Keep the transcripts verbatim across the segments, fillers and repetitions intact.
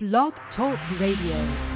Blog Talk Radio.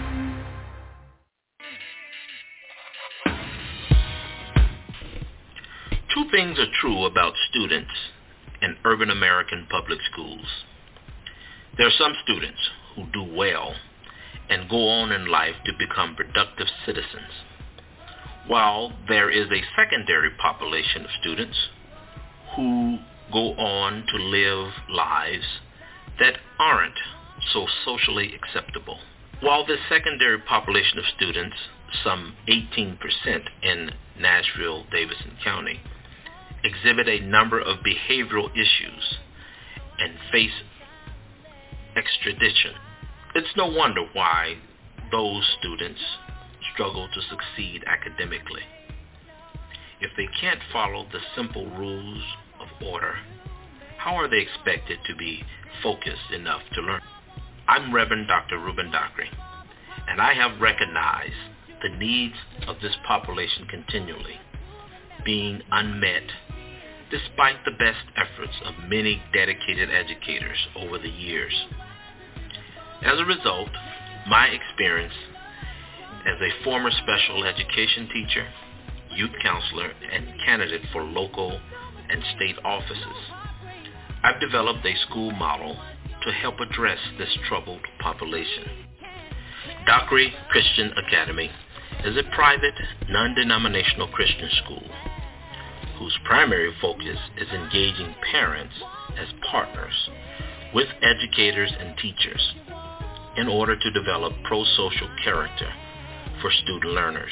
Two things are true about students in urban American public schools. There are some students who do well and go on in life to become productive citizens, while there is a secondary population of students who go on to live lives that aren't so socially acceptable. While this secondary population of students, some eighteen percent in Nashville-Davidson County, exhibit a number of behavioral issues and face extradition, it's no wonder why those students struggle to succeed academically. If they can't follow the simple rules of order, how are they expected to be focused enough to learn? I'm Reverend Doctor Ruben Dockery, and I have recognized the needs of this population continually being unmet despite the best efforts of many dedicated educators over the years. As a result, my experience as a former special education teacher, youth counselor, and candidate for local and state offices, I've developed a school model to help address this troubled population. Dockery Christian Academy is a private, non-denominational Christian school whose primary focus is engaging parents as partners with educators and teachers in order to develop pro-social character for student learners.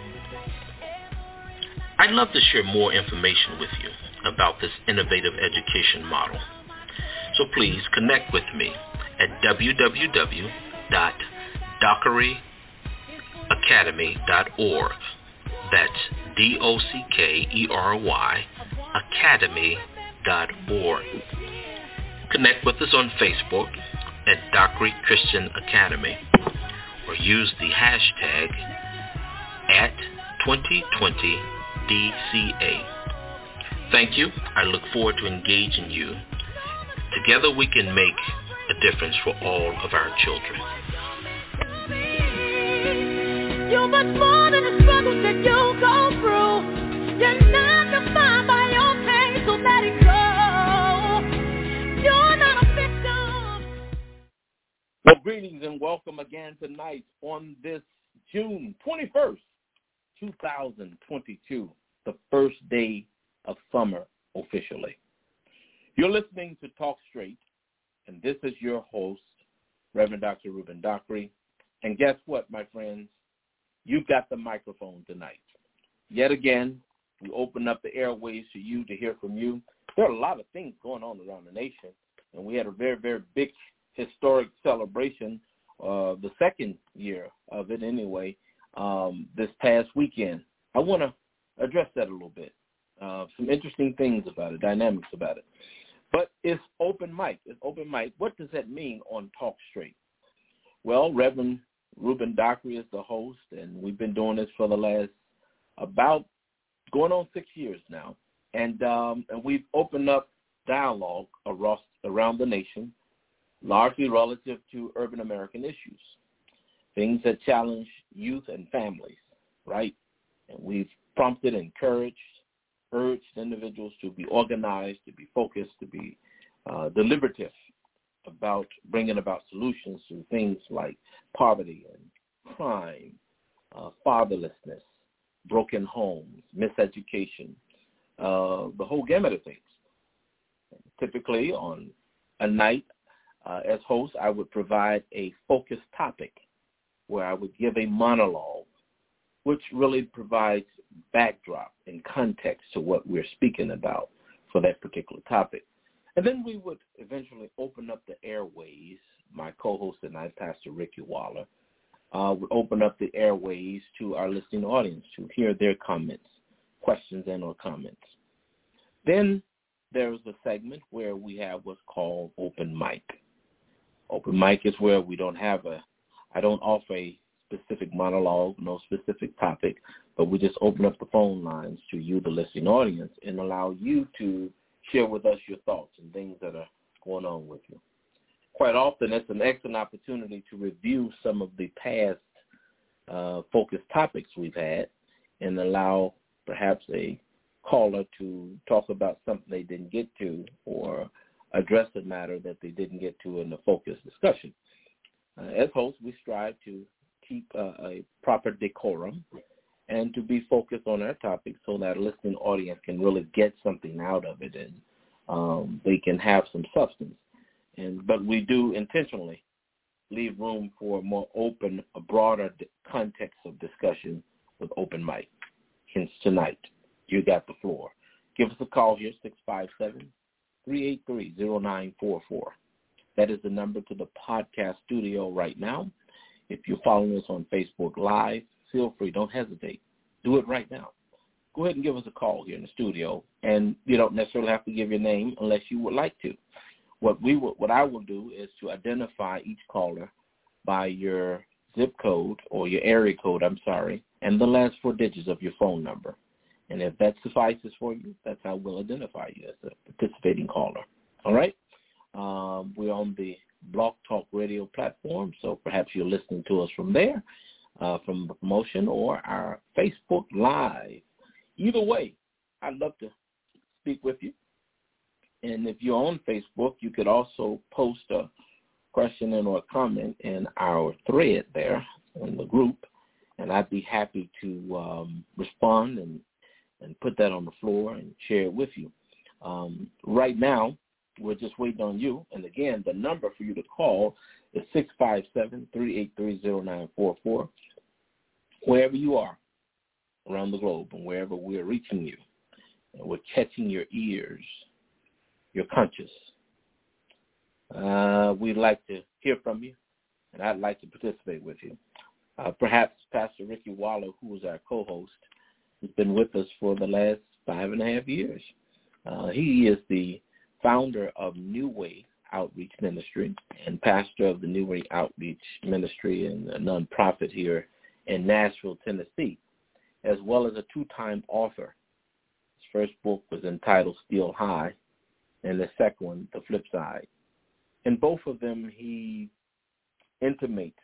I'd love to share more information with you about this innovative education model. So please connect with me at w w w dot dockery academy dot org. That's D O C K E R Y academy dot org. Connect with us on Facebook at Dockery Christian Academy or use the hashtag at twenty twenty D C A. Thank you. I look forward to engaging you. Together we can make a difference for all of our children. You're much more than the struggles that you go through. You're not defined by your pain, so let it go. You're not a victim. Well, greetings and welcome again tonight on this June twenty-first, twenty twenty-two, the first day of summer officially. You're listening to Talk Straight, and this is your host, Reverend Doctor Ruben Dockery. And guess what, my friends? You've got the microphone tonight. Yet again, we open up the airways for you to hear from you. There are a lot of things going on around the nation, and we had a very, very big historic celebration, uh, the second year of it anyway, um, this past weekend. I want to address that a little bit. Uh, some interesting things about it, dynamics about it. But it's open mic. It's open mic. What does that mean on Talk Straight? Well, Reverend Ruben Dockery is the host, and we've been doing this for the last about going on six years now. And um, and we've opened up dialogue around, around the nation, largely relative to urban American issues, things that challenge youth and families, right? And we've prompted, encouraged, urged individuals to be organized, to be focused, to be uh, deliberative about bringing about solutions to things like poverty and crime, uh, fatherlessness, broken homes, miseducation, uh, the whole gamut of things. Typically on a night uh, as host, I would provide a focused topic where I would give a monologue, which really provides backdrop and context to what we're speaking about for that particular topic. And then we would eventually open up the airways. My co-host and I, Pastor Ricky Waller, uh, would open up the airways to our listening audience to hear their comments, questions and or comments. Then there's a segment where we have what's called open mic. Open mic is where we don't have a, I don't offer a specific monologue, no specific topic, but we just open up the phone lines to you, the listening audience, and allow you to share with us your thoughts and things that are going on with you. quite often it's an excellent opportunity to review some of the past uh, focused topics we've had and allow perhaps a caller to talk about something they didn't get to or address a matter that they didn't get to in the focused discussion. Uh, as hosts, we strive to keep uh, a proper decorum and to be focused on our topic so that a listening audience can really get something out of it and um, they can have some substance. And but we do intentionally leave room for a more open, a broader context of discussion with open mic. Hence tonight, you got the floor. Give us a call here, six five seven, three eight three, zero nine four four. That is the number to the podcast studio right now. If you're following us on Facebook Live, feel free. Don't hesitate. Do it right now. Go ahead and give us a call here in the studio, and you don't necessarily have to give your name unless you would like to. What we will, what I will do is to identify each caller by your zip code or your area code, I'm sorry, and the last four digits of your phone number. And if that suffices for you, that's how we'll identify you as a participating caller. All right? Um, we're on the Blog Talk Radio platform, so perhaps you're listening to us from there, uh, from the promotion or our Facebook Live. Either way, I'd love to speak with you. And if you're on Facebook, you could also post a question and or a comment in our thread there in the group, and I'd be happy to um, respond and, and put that on the floor and share it with you. Um, right now, we're just waiting on you. And, again, the number for you to call is six five seven, three eight three, zero nine four four. Wherever you are around the globe and wherever we're reaching you, and we're catching your ears, your conscious. Uh, we'd like to hear from you, and I'd like to participate with you. Uh, perhaps Pastor Ricky Waller, who is our co-host, has been with us for the last five and a half years. Uh, he is the founder of New Way Outreach Ministry and pastor of the New Way Outreach Ministry and a nonprofit here in Nashville, Tennessee, as well as a two-time author. His first book was entitled Still High, and the second one, The Flip Side. In both of them, he intimates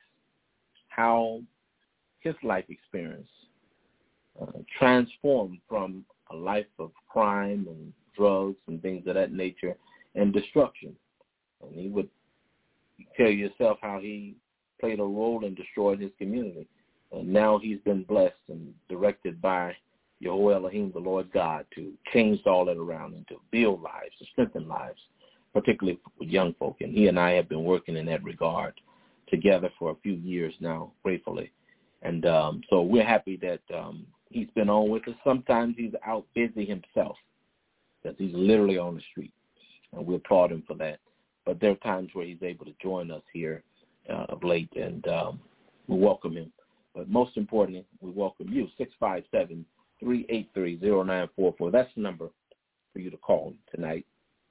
how his life experience uh, transformed from a life of crime and drugs and things of that nature and destruction. And he would tell yourself how he played a role in destroying his community. And now he's been blessed and directed by Yehovah Elohim, the Lord God, to change all that around and to build lives, to strengthen lives, particularly with young folk. And he and I have been working in that regard together for a few years now, gratefully. And um, so we're happy that um, he's been on with us. Sometimes he's out busy himself, because he's literally on the street, and we applaud him for that. But there are times where he's able to join us here uh, of late, and um, we welcome him. But most importantly, we welcome you, six five seven, three eight three, zero nine four four. That's the number for you to call tonight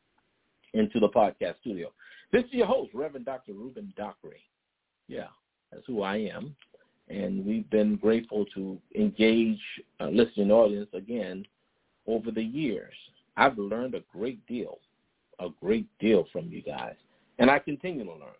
into the podcast studio. This is your host, Reverend Doctor Reuben Dockery. Yeah, that's who I am. And we've been grateful to engage a listening audience again over the years. I've learned a great deal, a great deal from you guys, and I continue to learn.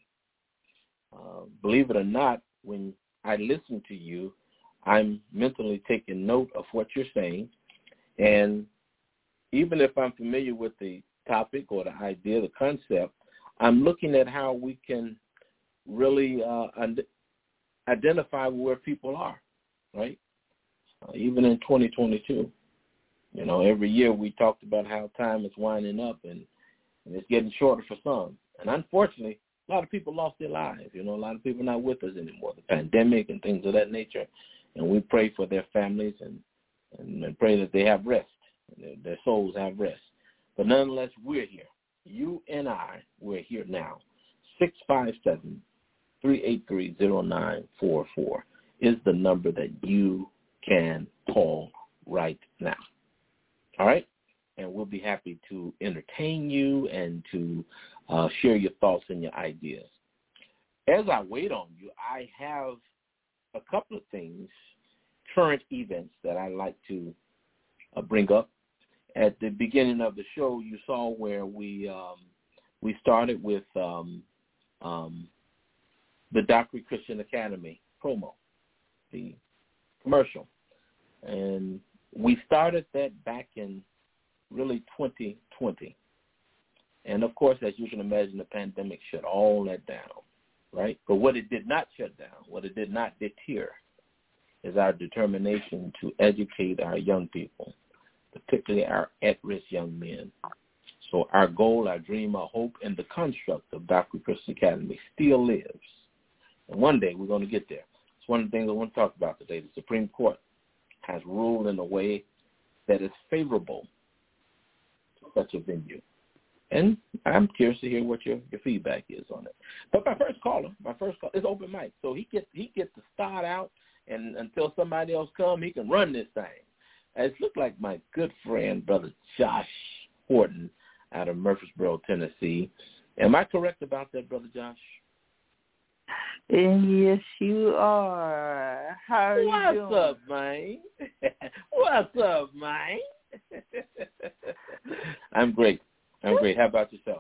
Uh, believe it or not, when I listen to you, I'm mentally taking note of what you're saying, and even if I'm familiar with the topic or the idea, the concept, I'm looking at how we can really uh, und- identify where people are, right? Uh, even in twenty twenty-two. You know, every year we talked about how time is winding up and, and it's getting shorter for some. And unfortunately, a lot of people lost their lives. You know, a lot of people are not with us anymore, the pandemic and things of that nature. And we pray for their families and, and, and pray that they have rest, and their, their souls have rest. But nonetheless, we're here. You and I, we're here now. six five seven, three eight three, zero nine four four is the number that you can call right now. All right? And we'll be happy to entertain you and to uh, share your thoughts and your ideas. As I wait on you, I have a couple of things, current events that I like to uh, bring up. At the beginning of the show, you saw where we um, we started with um, um, the Dockery Christian Academy promo, the commercial. And we started that back in really twenty twenty. And, of course, as you can imagine, the pandemic shut all that down, right? But what it did not shut down, what it did not deter, is our determination to educate our young people, particularly our at-risk young men. So our goal, our dream, our hope, and the construct of Dockery Christian Academy still lives. And one day we're going to get there. It's one of the things I want to talk about today. The Supreme Court has ruled in a way that is favorable to such a venue. And I'm curious to hear what your, your feedback is on it. But my first caller, my first call is open mic. So he gets he gets to start out, and until somebody else comes, he can run this thing. It looked like my good friend, Brother Josh Horton, out of Murfreesboro, Tennessee. Am I correct about that, Brother Josh? Yes, you are. How are What's you doing? What's up, man? What's up, man? I'm great. I'm great. How about yourself?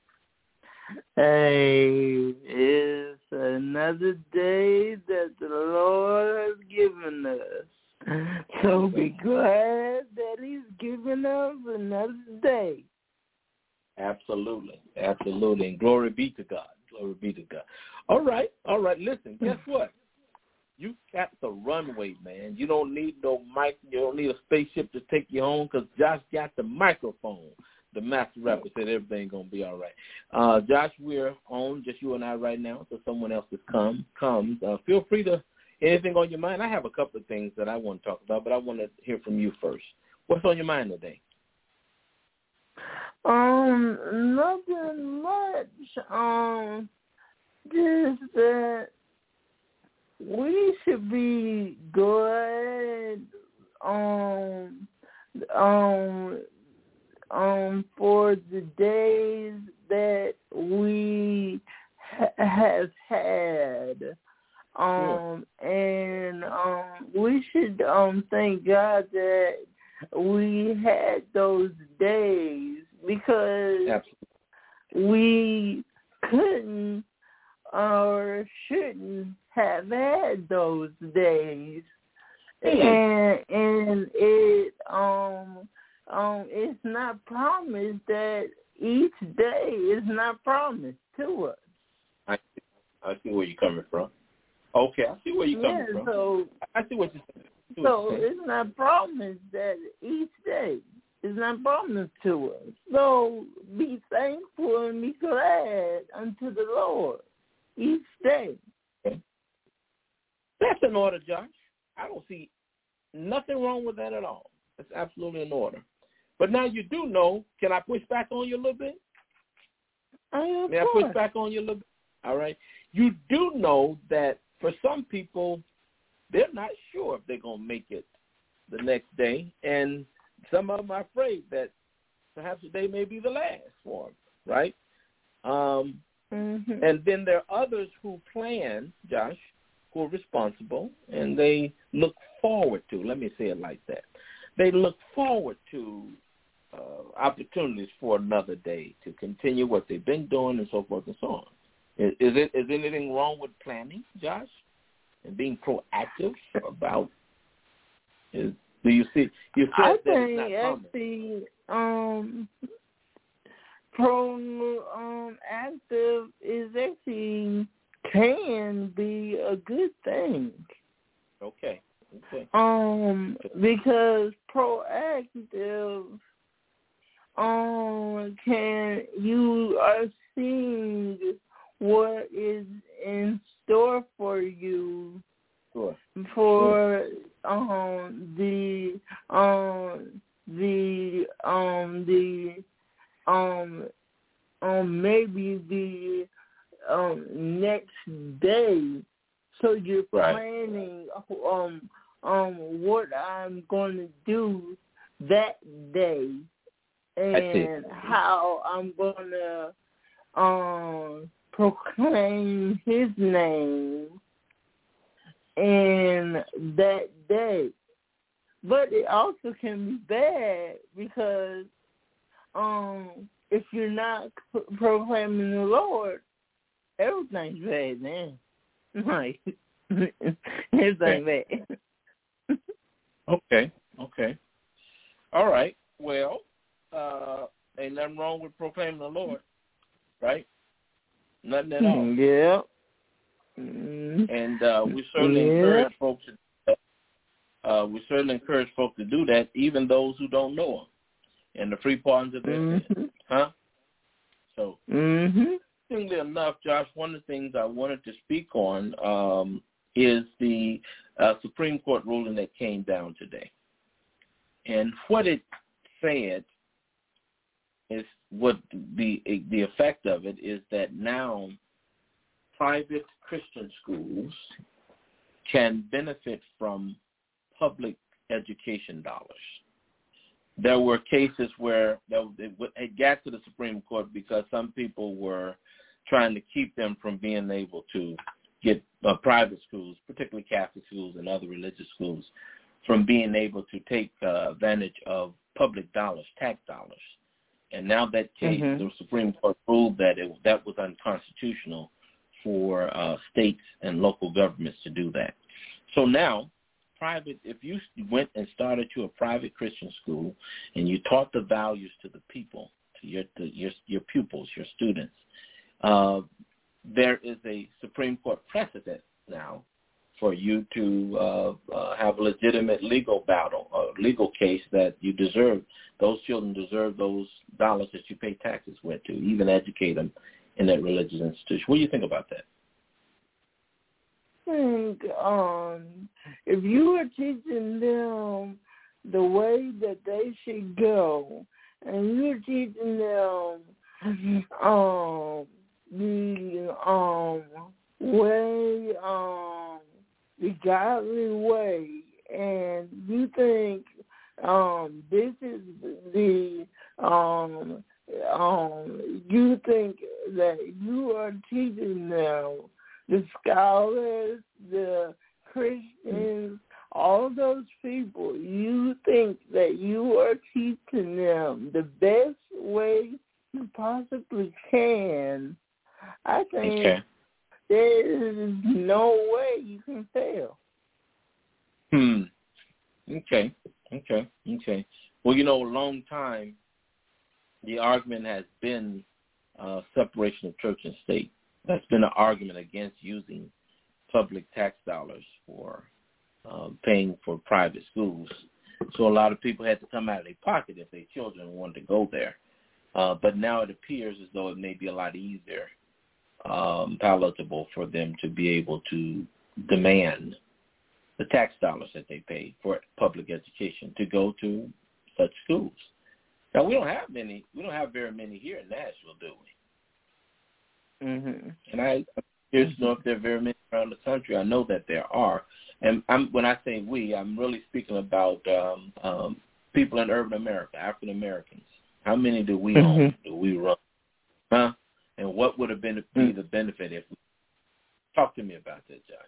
Hey, it's another day that the Lord has given us. So be glad that he's given us another day. Absolutely. Absolutely. And glory be to God. Glory be to God. All right. All right. Listen, guess what? You got the runway, man. You don't need no mic. You don't need a spaceship to take you home because Josh got the microphone. The master rapper said everything's going to be all right. Uh, Josh, we're on, just you and I right now, so someone else has come, comes. Uh, feel free to, anything on your mind. I have a couple of things that I want to talk about, but I want to hear from you first. What's on your mind today? Um, nothing much. Um, just that we should be good. Um, um, um, for the days that we ha- have had. Um, yeah. and um, we should um thank God that we had those days because Absolutely. we couldn't or shouldn't have had those days, and and it um um it's not promised that each day is not promised to us. I see, I see where you're coming from. Okay, I see where you're coming yeah, from. So I see what you're saying. So it's not promised that each day is not promised to us. So be thankful and be glad unto the Lord each day. Okay. That's in order, Josh. I don't see nothing wrong with that at all. It's absolutely in order. But now you do know, can I push back on you a little bit? Uh, May I push back on you a little bit? All right. You do know that for some people, they're not sure if they're going to make it the next day. And some of them are afraid that perhaps the day may be the last for them, right? Um, mm-hmm. And then there are others who plan, Josh, who are responsible, and they look forward to, let me say it like that, they look forward to uh, opportunities for another day to continue what they've been doing and so forth and so on. Is, is, it, is anything wrong with planning, Josh? And being proactive about is do you see you said I that think it's not actually um pro um active is actually can be a good thing. Okay. Okay. Um because proactive um can you are seeing what is in store for you sure. for um the um the um the um um maybe the um next day, so you're right. planning um um what I'm going to do that day and how I'm going to um proclaim his name in that day. But it also can be bad because um, if you're not pro- proclaiming the Lord, everything's bad, man. Like, everything's bad. Okay, okay. All right. Well, uh, ain't nothing wrong with proclaiming the Lord, right? Nothing at all. Yeah. Mm-hmm. And uh, we certainly yeah. encourage folks to Uh, we certainly encourage folks to do that, even those who don't know Him, and the free pardons of their mm-hmm. sins. Huh? So, mm-hmm. interestingly enough, Josh, one of the things I wanted to speak on um, is the uh, Supreme Court ruling that came down today. And what it said is what the the effect of it is that now private Christian schools can benefit from public education dollars. There were cases where it got to the Supreme Court because some people were trying to keep them from being able to get uh, private schools, particularly Catholic schools and other religious schools, from being able to take uh, advantage of public dollars, tax dollars. And now that case, mm-hmm. the Supreme Court ruled that it, that was unconstitutional for uh, states and local governments to do that. So now, private, if you went and started to a private Christian school and you taught the values to the people, to your to your, your pupils, your students, uh, there is a Supreme Court precedent now for you to uh, uh, have a legitimate legal battle, a legal case that you deserve. Those children deserve those dollars that you pay taxes with to even educate them in that religious institution. What do you think about that? I think um, if you are teaching them the way that they should go, and you're teaching them um, the um, way, um, the godly way, and you think um, this is the um, um, you think that you are teaching them, the scholars, the Christians, all those people, you think that you are teaching them the best way you possibly can. I think okay. there is no way you can fail. Hmm. Okay. Okay. Okay. Well, you know, a long time, the argument has been uh, separation of church and state. That's been an argument against using public tax dollars for uh, paying for private schools. So a lot of people had to come out of their pocket if their children wanted to go there. Uh, but now it appears as though it may be a lot easier, um, palatable for them to be able to demand the tax dollars that they pay for public education to go to such schools. Now, we don't have many. We don't have very many here in Nashville, do we? Mm-hmm. And I curious to know if there are very many around the country. I know that there are. And I'm, when I say we, I'm really speaking about um, um, people in urban America, African Americans. How many do we mm-hmm. own? Do we run? Huh? And what would have been be the benefit if we talk to me about that, Josh?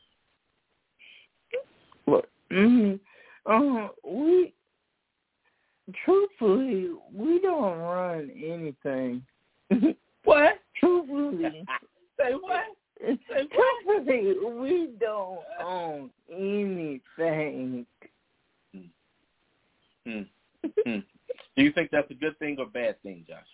Well, mm-hmm. uh, we truthfully we don't run anything. What? Truthfully. Say what? Say what? Truthfully, we don't own anything. Hmm. Hmm. Do you think that's a good thing or bad thing, Josh?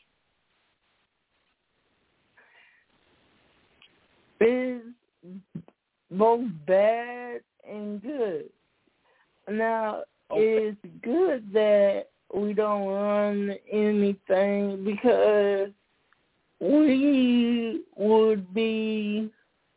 It's both bad and good. Now, okay. It's good that we don't run anything because we would be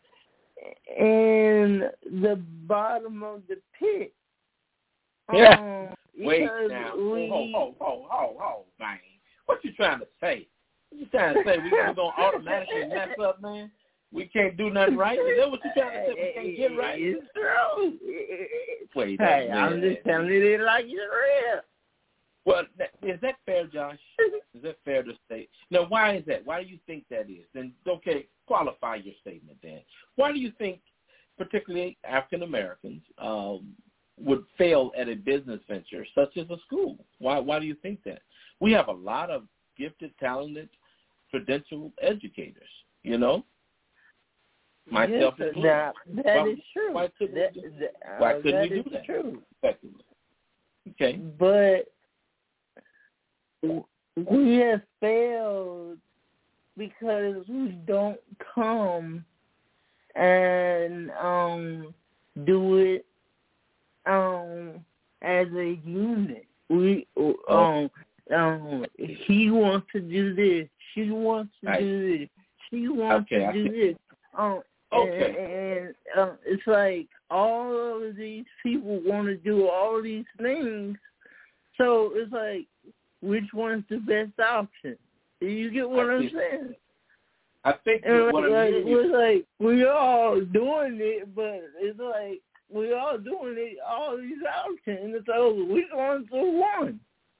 in the bottom of the pit. Yeah. Um, Wait now. We, ho, ho, ho, ho, ho, man. What you trying to say? What you trying to say? We, we're going to automatically mess up, man? We can't do nothing right? Is that what you trying to say? We can't get right? It's true. Wait, hey, man. I'm just telling you it like it's real. Well, is that fair, Josh? Is that fair to say? Now, why is that? Why do you think that is? Then, okay, qualify your statement then. Why do you think particularly African Americans um, would fail at a business venture such as a school? Why Why do you think that? We have a lot of gifted, talented, credentialed educators, you know? myself yes, included. that, that why, is true. Why couldn't that, we do, that, uh, why couldn't that we do is that? True. Effectively. Okay. But we have failed because we don't come and um, do it um, as a unit. We um, um, he wants to do this. She wants to right. do this. She wants okay, to I do see. this. Um, okay. And, and uh, it's like all of these people want to do all these things. So it's like, which one's the best option? You get what I I'm see. saying? I think And what like, I'm hearing it's you. like we all doing it, but it's like we all doing it, all these options. So which one's the one?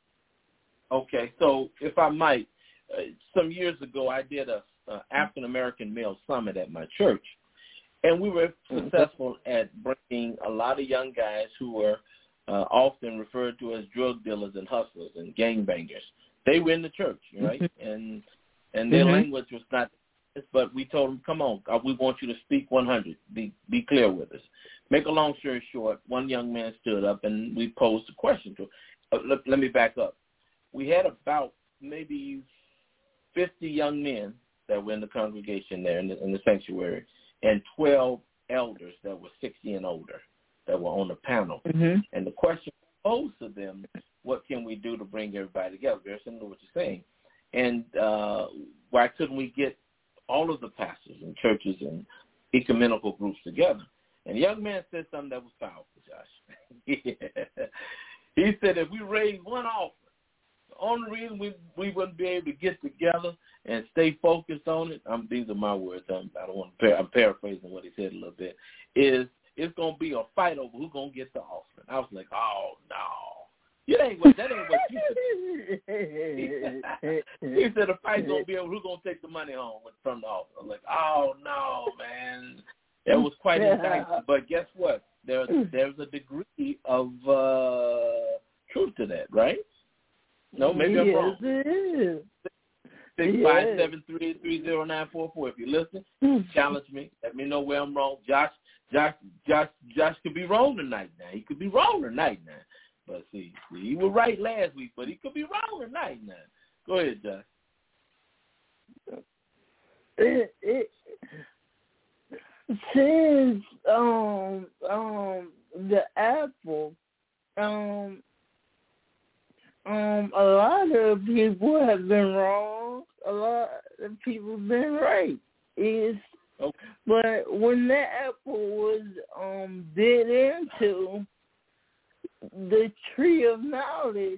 Okay, so if I might, uh, some years ago I did a uh, African American male summit at my church, and we were successful at bringing a lot of young guys who were uh, often referred to as drug dealers and hustlers and gangbangers. They were in the church, right? Mm-hmm. And and their mm-hmm. language was not, but we told them, come on, we want you to speak one hundred. Be be clear with us. Make a long story short, one young man stood up and we posed a question to him. Uh, let, let me back up. We had about maybe fifty young men that were in the congregation there in the, in the sanctuary, and twelve elders that were sixty and older that were on the panel. Mm-hmm. And the question posed to them, what can we do to bring everybody together? Very similar to what you're saying. And uh, why couldn't we get all of the pastors and churches and ecumenical groups together? And the young man said something that was powerful, Josh. yeah. He said, if we raise one offering, the only reason we we wouldn't be able to get together and stay focused on it, um, these are my words, I'm, I don't want to, par- I'm paraphrasing what he said a little bit, is it's going to be a fight over who's going to get the offering. I was like, oh, no. It ain't what, that ain't what you said. He said the fight's going to be over who's going to take the money home from the offering. I was like, oh, no, man. That was quite enticing. But guess what? There, there's a degree of uh, truth to that, right? No, maybe I'm yes, wrong. It is. Six five seven three three zero nine four four. If you listen, challenge me. Let me know where I'm wrong. Josh, Josh, Josh, Josh could be wrong tonight. Now he could be wrong tonight. Now, but see, see, he was right last week, but he could be wrong tonight. Now, go ahead, Josh. It, it, since um um the Apple um. Um, a lot of people have been wrong. A lot of people have been right. Is okay. But when that apple was um bit into, the tree of knowledge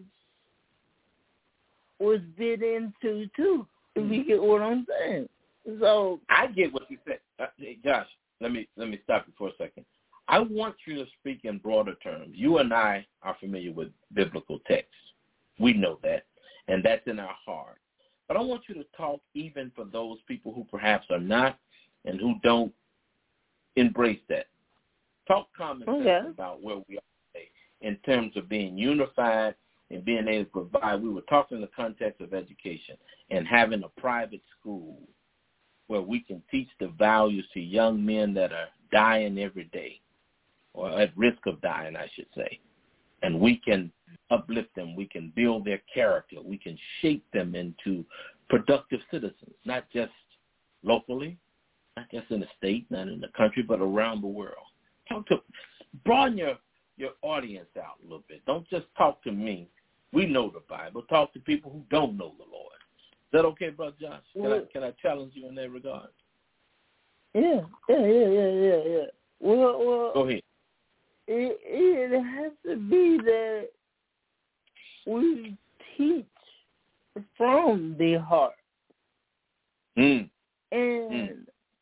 was bit into too. If you get what I'm saying. So I get what you said, uh, hey, Josh. Let me let me stop you for a second. I want you to speak in broader terms. You and I are familiar with biblical texts. We know that, and that's in our heart. But I want you to talk even for those people who perhaps are not and who don't embrace that. Talk common sense okay. about where we are today in terms of being unified and being able to provide. We were talking in the context of education and having a private school where we can teach the values to young men that are dying every day, or at risk of dying, I should say. And we can uplift them. We can build their character. We can shape them into productive citizens, not just locally, not just in the state, not in the country, but around the world. Talk to, broaden your, your audience out a little bit. Don't just talk to me. We know the Bible. Talk to people who don't know the Lord. Is that okay, Brother Josh? Can, well, I, can I challenge you in that regard? Yeah, yeah, yeah, yeah, yeah, yeah. Well, well, go ahead. It, it has to be that we teach from the heart. Mm. And mm.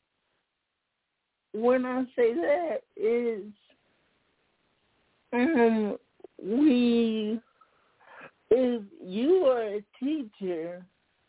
when I say that is um, we, if you are a teacher,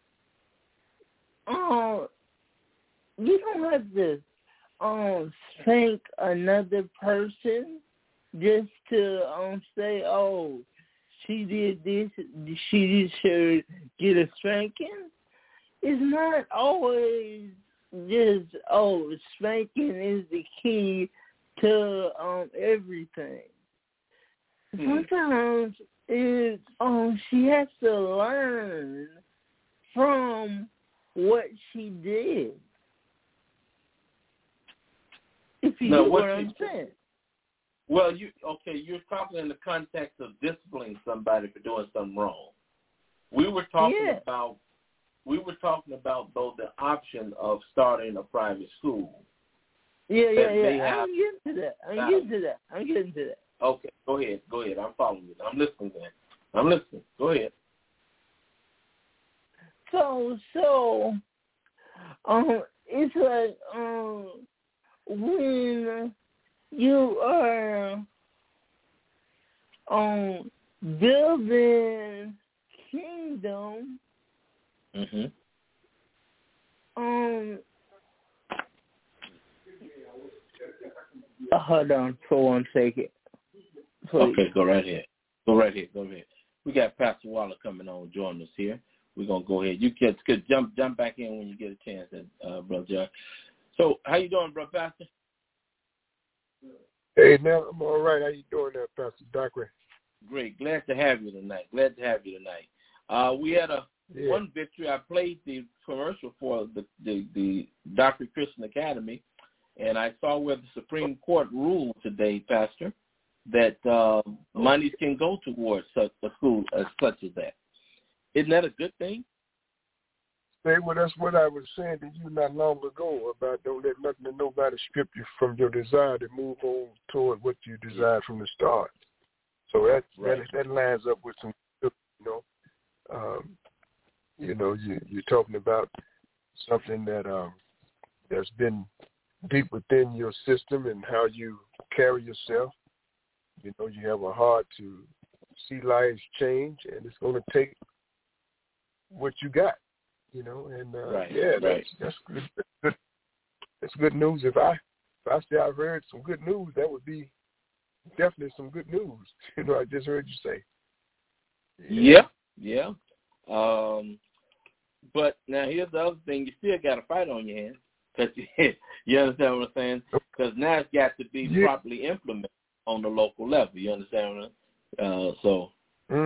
um, you don't have to um, spank another person just to um say, oh, she did this, she should get a spanking. It's not always just, oh, spanking is the key to um everything. Sometimes it's um she has to learn from what she did. If you now, know what what you, I'm saying. Well, you okay? You're talking in the context of disciplining somebody for doing something wrong. We were talking Yeah. about we were talking about though the option of starting a private school. Yeah, yeah, They yeah. have- I'm getting to that. I'm getting to that. I'm getting to that. Okay, go ahead, go ahead. I'm following you. I'm listening, man. I'm listening. Go ahead. So, so, um, it's like um, when you are um building kingdom, Mm-hmm. um, uh, hold on for one second. Please. Okay, go right ahead. Go right ahead. Go ahead. We got Pastor Waller coming on, joining us here. We're gonna go ahead. You kids could jump jump back in when you get a chance, uh, Brother John. So, how you doing, Brother Pastor? Hey, now I'm all right. How you doing there, Pastor Dockery? Great. Glad to have you tonight. Glad to have you tonight. Uh, we had a Yeah. one victory. I played the commercial for the the, the Doctrine Christian Academy, and I saw where the Supreme Court ruled today, Pastor, that uh, monies can go towards such a school as such as that. Isn't that a good thing? Hey, well, that's what I was saying to you not long ago about don't let nothing and nobody strip you from your desire to move on toward what you desired from the start. So that Right. that, that lines up with some, you know, um, you know, you, you're talking about something that um, that's been deep within your system and how you carry yourself. You know, you have a heart to see lives change, and it's going to take what you got. You know, and uh, Right, yeah, that's right. that's good. That's good. That's good news. If I if I say I've heard some good news, that would be definitely some good news. You know, I just heard you say. Yeah, yeah. Um, but now here's the other thing: you still got a fight on your hands. Cause you, you understand what I'm saying? Because now it's got to be Yeah. properly implemented on the local level. You understand what I'm saying? Uh, so, Mm.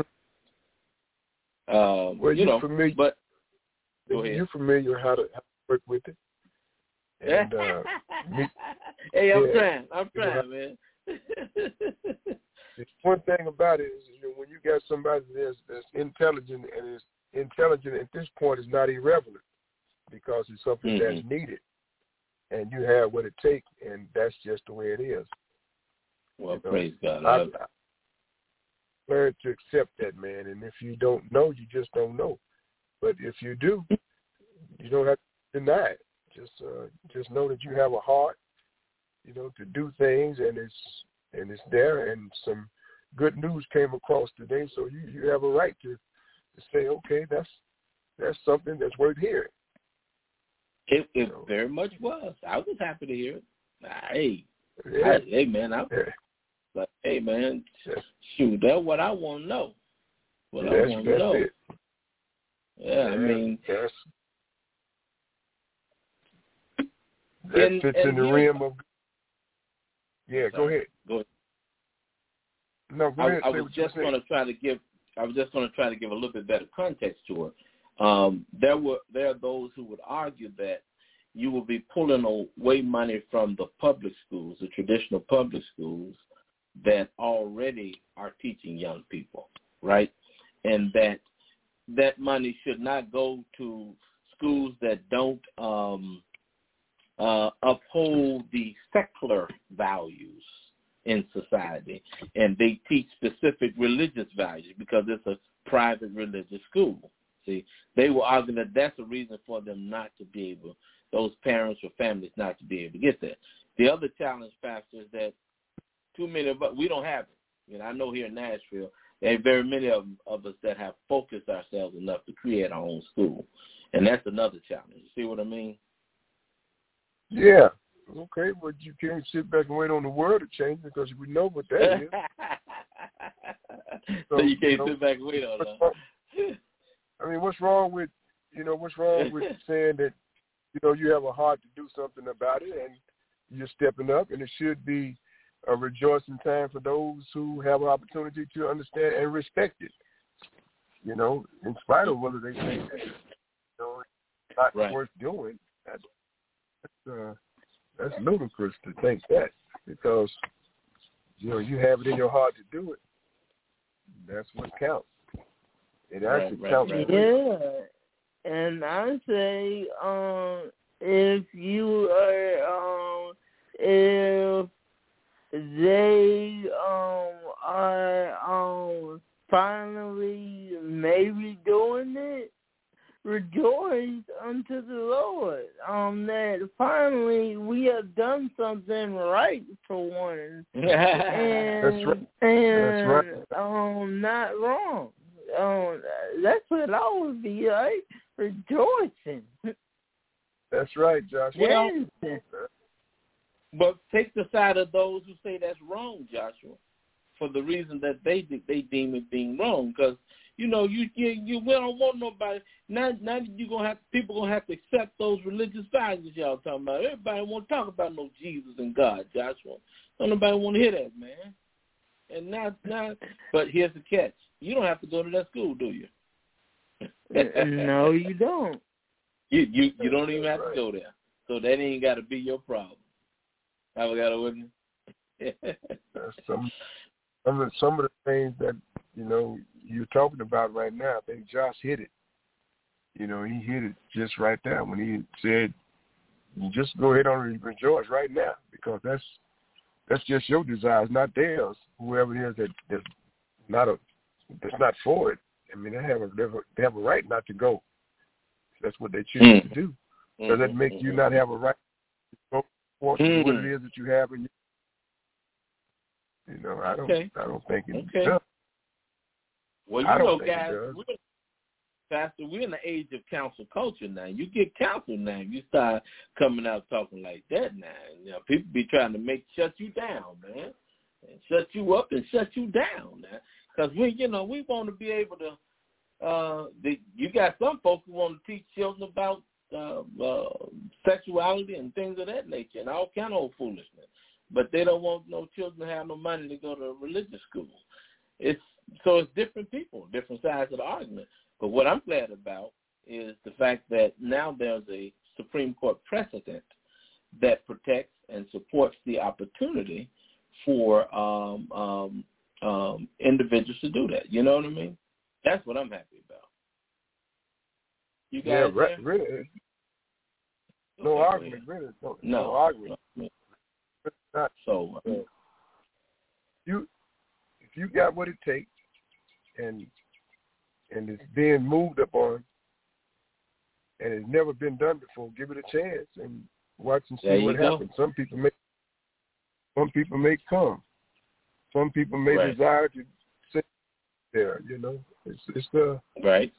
um, Well, you you know, familiar? but go ahead. You're familiar with how to, how to work with it. And uh, me, hey, I'm yeah. trying. I'm You know, trying, man. the one thing about it is, you know, when you got somebody that's, that's intelligent and is intelligent at this point is not irrelevant because it's something Mhm. that's needed, and you have what it takes, and that's just the way it is. Well, You know, praise God. I, I, I learned to accept that, man. And if you don't know, you just don't know. But if you do, you don't have to deny it. Just, uh, just know that you have a heart, you know, to do things, and it's and it's there. And some good news came across today, so you, you have a right to, to say, okay, that's that's something that's worth hearing. it, it So, very much was. I was happy to hear it. Hey, yeah, I, hey, man. I yeah. like, hey, man. That's, Shoot, that's what I want to know. What I that's, want to that's know. it. Yeah, I mean, that's, that and, fits and in the here- realm of. Yeah, go Sorry. ahead. Go ahead. No, go I, ahead. I say was what you just were going to try to give. I was just going to try to give a little bit better context to it. Um, there were there are those who would argue that you will be pulling away money from the public schools, the traditional public schools that already are teaching young people, right? And that that money should not go to schools that don't um, uh, uphold the secular values in society, and they teach specific religious values because it's a private religious school. See, they will argue that that's a reason for them not to be able, those parents or families not to be able to get that. The other challenge, Pastor, is that too many of us, we don't have it. You know, I know here in Nashville, there are very many of, of us that have focused ourselves enough to create our own school, and that's another challenge. You see what I mean? Yeah. Okay, but you can't sit back and wait on the world to change because we know what that is. so, so you can't you know, sit back and wait on that. I mean, what's wrong with, you know, what's wrong with saying that you know you have a heart to do something about it, and you're stepping up, and it should be a rejoicing time for those who have an opportunity to understand and respect it. You know, in spite of whether they think that, you know, it's not right. worth doing. That's that's, uh, that's ludicrous to think that, because you know you have it in your heart to do it. That's what counts. It actually right, counts. right, right. Yeah, and I say, um, if you are, um, if they um are um finally maybe doing it, rejoice unto the Lord. Um, that finally we have done something right for one, and That's right. and That's right. um not wrong. Um, that's what I would be like, rejoicing. That's right, Josh. Well, Yes. but take the side of those who say that's wrong, Joshua, for the reason that they they deem it being wrong. Because you know you you you we don't want nobody. Now now you gonna have people gonna have to accept those religious values y'all talking about. Everybody want to talk about no Jesus and God, Joshua. Don't nobody want to hear that, man. And now now, but here's the catch: you don't have to go to that school, do you? No, you don't. You you you don't even have Right. to go there. So that ain't got to be your problem. Have we got a witness? That's some some of the, some of the things that you know you're talking about right now. I think Josh hit it. You know, he hit it just right there when he said, "You just go ahead on and rejoice right now, because that's that's just your desires, not theirs. Whoever it is that that's not a that's not for it. I mean, they have a they have a, they have a right not to go. That's what they choose Mm. to do. Does that make you not have a right to go for Mm. what it is that you have in your, you know, I don't Okay. I don't think it Okay. does. Well, you I don't know, think it guys, does. we're, Pastor, we're in the age of counsel culture now. You get counsel now. You start coming out talking like that now. You know, people be trying to make shut you down, man, and shut you up and shut you down now. Because we, you know, we want to be able to. Uh, the, you got some folks who want to teach children about uh, uh, sexuality and things of that nature and all kind of old foolishness, but they don't want no children to have no money to go to a religious school. It's so it's different people, different sides of the argument. But what I'm glad about is the fact that now there's a Supreme Court precedent that protects and supports the opportunity for um, um, um, individuals to do that. You know what I mean? That's what I'm happy about. You guys Yeah, there? re- really. No Okay, argument, really. No, No, no argument. no. It's not. So, uh, You, if you got what it takes, and and it's being moved upon, and it's never been done before, give it a chance and watch and see There you what go. happens. Some people may, some people may come. Some people may Right. desire to sit there. You know, it's it's a right.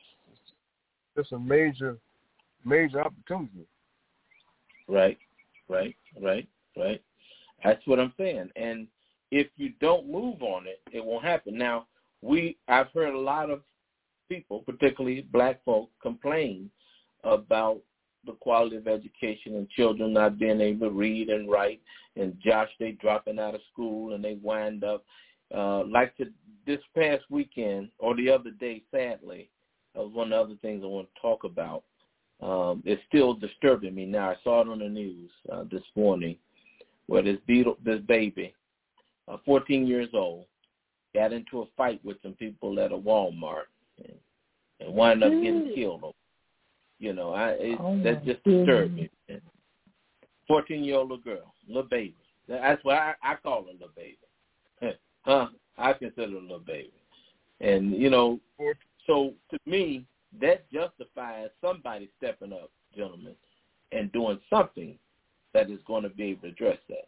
it's a major major opportunity. Right, right, right, right. That's what I'm saying. And if you don't move on it, it won't happen. Now, we I've heard a lot of people, particularly black folk, complain about the quality of education and children not being able to read and write, and Josh, they dropping out of school and they wind up uh, like to, this past weekend or the other day, sadly, that was one of the other things I want to talk about. Um, it's still disturbing me now. I saw it on the news uh, this morning where this beetle, this baby, uh, fourteen years old, got into a fight with some people at a Walmart and, and wound up getting killed. You know, I it, Oh, that just my disturbed me. fourteen-year-old little girl, little baby. That's why I, I call her little baby. huh? I consider her a little baby. And, you know, so to me, that justifies somebody stepping up, gentlemen, and doing something that is going to be able to address that.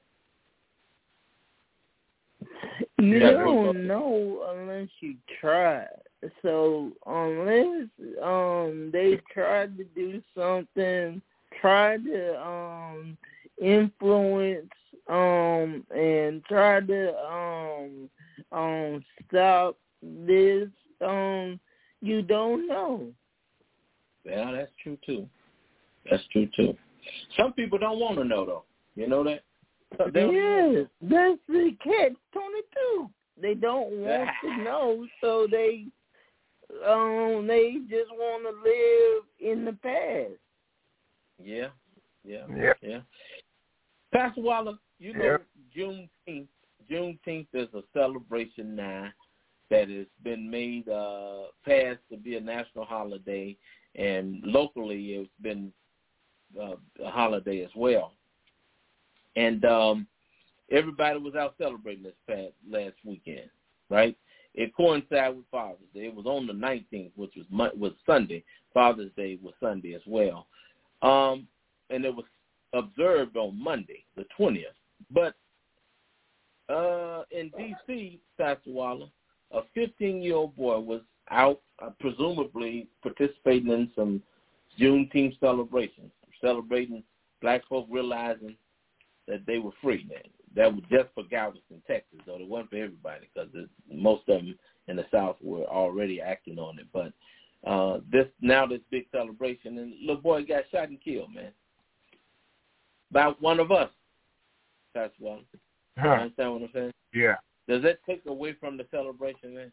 You Yeah, don't know unless you try. So unless um they tried to do something, try to um influence um and try to um um stop this, um you don't know. Yeah, that's true too. That's true, too. Some people don't want to know, though. You know that? Yes, that's the catch twenty-two. They don't want to know, so they um they just want to live in the past. Yeah, yeah, yeah. yeah. Pastor Waller, you know, yeah. Juneteenth, Juneteenth is a celebration now that has been made uh, passed to be a national holiday, and locally it's been uh, a holiday as well. And um, everybody was out celebrating this past last weekend, right? It coincided with Father's Day. It was on the nineteenth, which was was Sunday. Father's Day was Sunday as well. Um, and it was observed on Monday, the twentieth. But uh, in D C, Pastor Waller, a fifteen-year-old boy was out, uh, presumably participating in some Juneteenth celebrations, celebrating black folk realizing that they were free. Man. That was just for Galveston, Texas, though it wasn't for everybody because most of them in the South were already acting on it. But uh, this now this big celebration, and little boy got shot and killed, man, by one of us. That's one. Huh. You understand what I'm saying? Yeah. Does that take away from the celebration, man?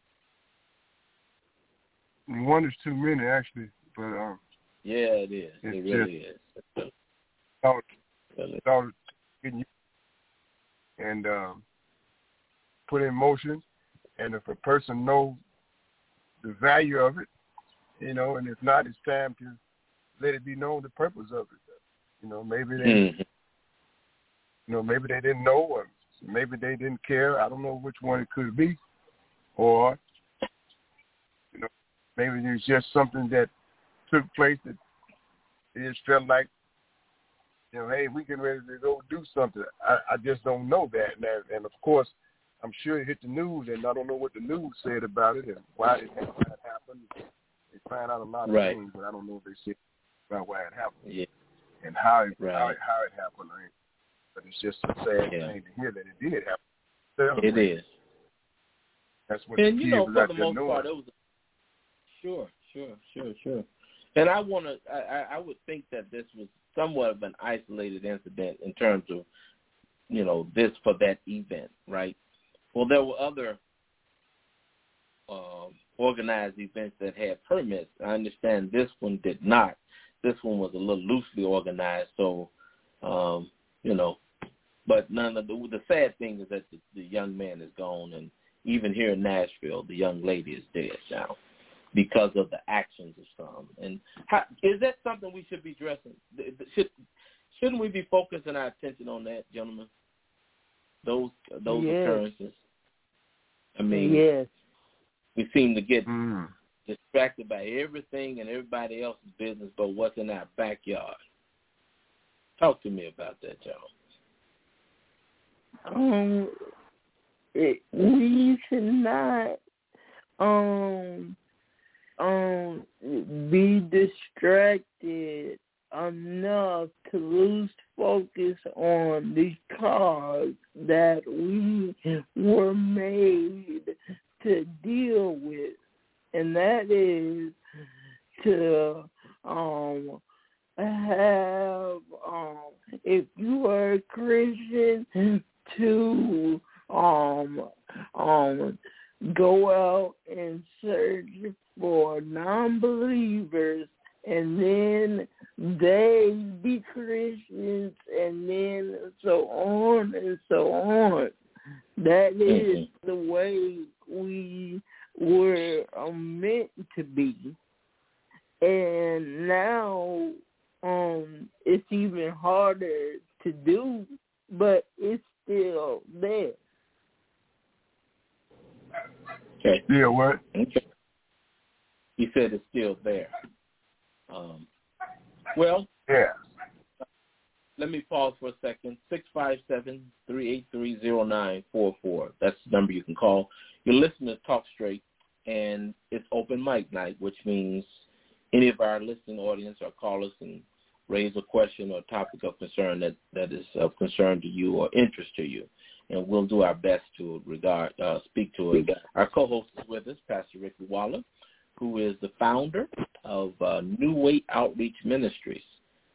One is too many, actually, but um. Yeah, it is. It really just, is. Thought, thought getting and um, put in motion, and if a person knows the value of it, you know, and if not, it's time to let it be known the purpose of it. You know, maybe they, mm-hmm. you know, maybe they didn't know, or maybe they didn't care. I don't know which one it could be, or you know, maybe it's just something that took place that it just felt like, you know, hey, we getting ready to go do something. I, I just don't know that. And, and, of course, I'm sure it hit the news, and I don't know what the news said about it and why it happened. They find out a lot of right. things, but I don't know if they said about why it happened yeah. and how it, right. how it, how it happened. But it's just a sad yeah. thing to hear that it did happen. It is. That's what and, the you know, kids for out the there most knowing. part, it was – sure, sure, sure, sure. And I want to I, – I would think that this was somewhat of an isolated incident in terms of, you know, this for that event, right? Well, there were other um, organized events that had permits. I understand this one did not. This one was a little loosely organized, so, um, you know, but none of the, the sad thing is that the, the young man is gone, and even here in Nashville, the young lady is dead now because of the actions of some. And how, is that something we should be addressing? Should, shouldn't we be focusing our attention on that, gentlemen? Those those yes. occurrences. I mean, yes. we seem to get mm. distracted by everything and everybody else's business, but what's in our backyard. Talk to me about that, Joe. Um, it, we should not um um be distracted enough to lose focus on the cause that we were made to deal with, and that is to um have um if you are a Christian to um um go out and search for non-believers, and then they be Christians, and then so on and so on. That is mm-hmm. the way we were um, meant to be. And now um, it's even harder to do, but it's still there. Okay. Yeah, what? Okay. He said it's still there. Um, well, yeah. Let me pause for a second. six five seven, three eight three, zero nine four four. That's the number you can call. You're listening to Talk Straight, and it's open mic night, which means any of our listening audience or call us and raise a question or topic of concern that, that is of concern to you or interest to you, and we'll do our best to regard uh, speak to it. Our co-host is with us, Pastor Ricky Waller, who is the founder of uh, New Way Outreach Ministries.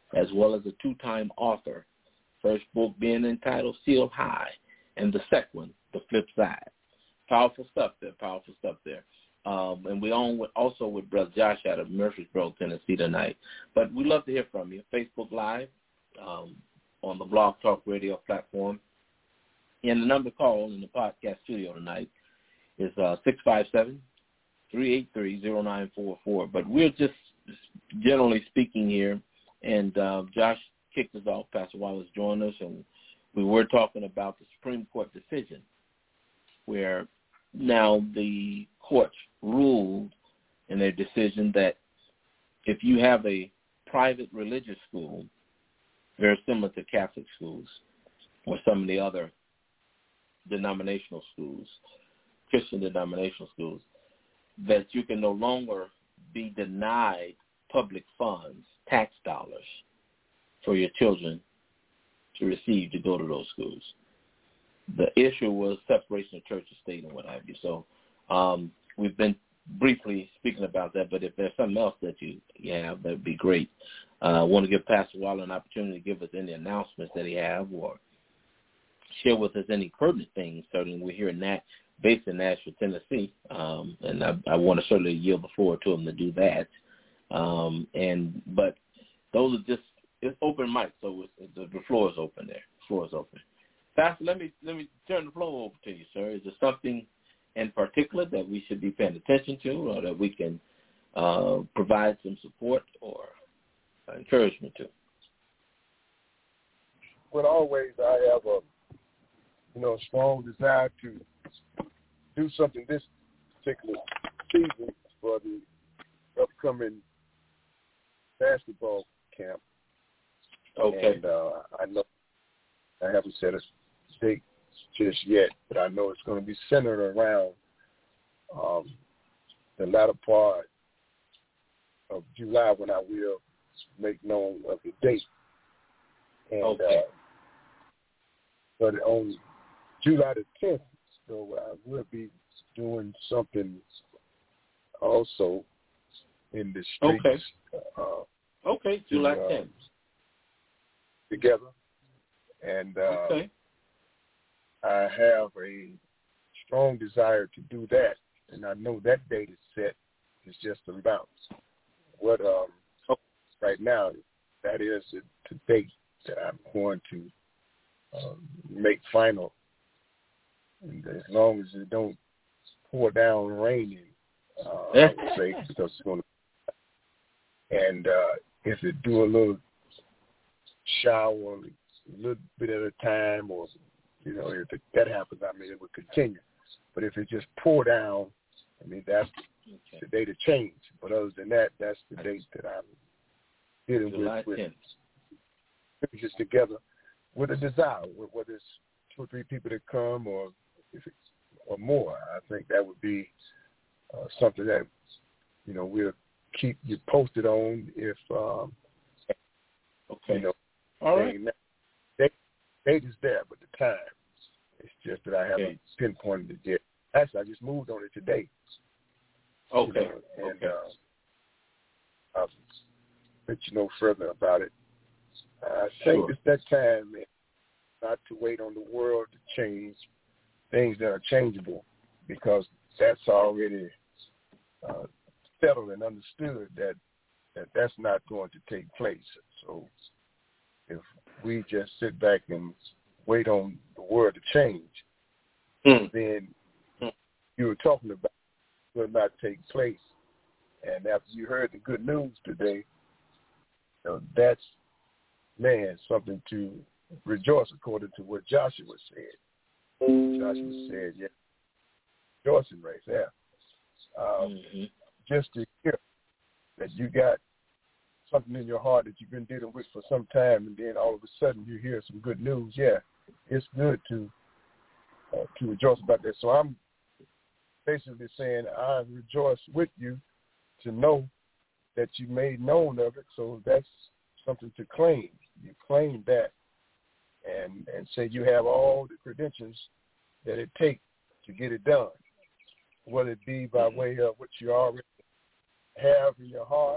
as well as a two-time author. First book being entitled Sealed High, and the second one, The Flip Side. Powerful stuff there, powerful stuff there. Um, and we own with, also with Brother Josh out of Murfreesboro, Tennessee tonight. But we'd love to hear from you. Facebook Live, um, on the Blog Talk Radio platform. And the number to call in the podcast studio tonight is uh, six five seven, three eight three, zero nine four four. But we're just generally speaking here, and uh, Josh kicked us off. Pastor Wallace joined us, and we were talking about the Supreme Court decision, where now the courts ruled in their decision that if you have a private religious school, very similar to Catholic schools or some of the other denominational schools, Christian denominational schools, that you can no longer be denied public funds, tax dollars, for your children to receive to go to those schools. The issue was separation of church and state and what have you. So um, we've been briefly speaking about that, but if there's something else that you, you have, that would be great. I uh, want to give Pastor Waller an opportunity to give us any announcements that he have or share with us any pertinent things. Certainly we're here in that, based in Nashville, Tennessee, um, and I, I want to certainly yield the floor to him to do that. Um, and But those are just, it's open mic, so it's, the, the floor is open there. The floor is open. Pastor, let me let me turn the floor over to you, sir. Is there something in particular that we should be paying attention to, or that we can uh, provide some support or encouragement to? Well, always I have a you know strong desire to do something this particular season for the upcoming basketball camp. Okay. And uh, I know I haven't set a date just yet, but I know it's going to be centered around um, the latter part of July, when I will make known of the date. And okay. uh, but on July the tenth, so I will be doing something also in the streets. Okay. Uh, okay, July tenth. Uh, together. And uh, okay. I have a strong desire to do that, and I know that date is set. It's just about what um, right now that is the date that I'm going to um, make final. And as long as it don't pour down raining, uh, I would say, because it's going to. And uh, if it do a little shower a little bit at a time, or you know, if it, that happens, I mean, it would continue. But if it just pour down, I mean, that's okay. The date of change. But other than that, that's the date that I'm dealing July with. with just together with a desire, whether it's two or three people that come, or if it's or more. I think that would be uh, something that you know we'll keep you posted on if um, okay. You know, all right. Date, date is there, but the time, it's just that I haven't okay. pinpointed it yet. Actually, I just moved on it today. Okay. You know, and okay. uh, I'll let you know further about it. I think sure. it's that time, man, not to wait on the world to change things that are changeable, because that's already uh, settled and understood that, that that's not going to take place. So if we just sit back and wait on the world to change, mm. then mm. you were talking about will not take place. And after you heard the good news today, you know, that's, man, something to rejoice, according to what Joshua said. Joshua said, yeah, rejoicing right there. Um, mm-hmm. Just to hear that you got something in your heart that you've been dealing with for some time, and then all of a sudden you hear some good news. Yeah, it's good to uh, to rejoice about that. So I'm basically saying I rejoice with you to know that you made known of it. So that's something to claim. You claim that and and say you have all the credentials that it takes to get it done, whether it be by way of what you already have in your heart,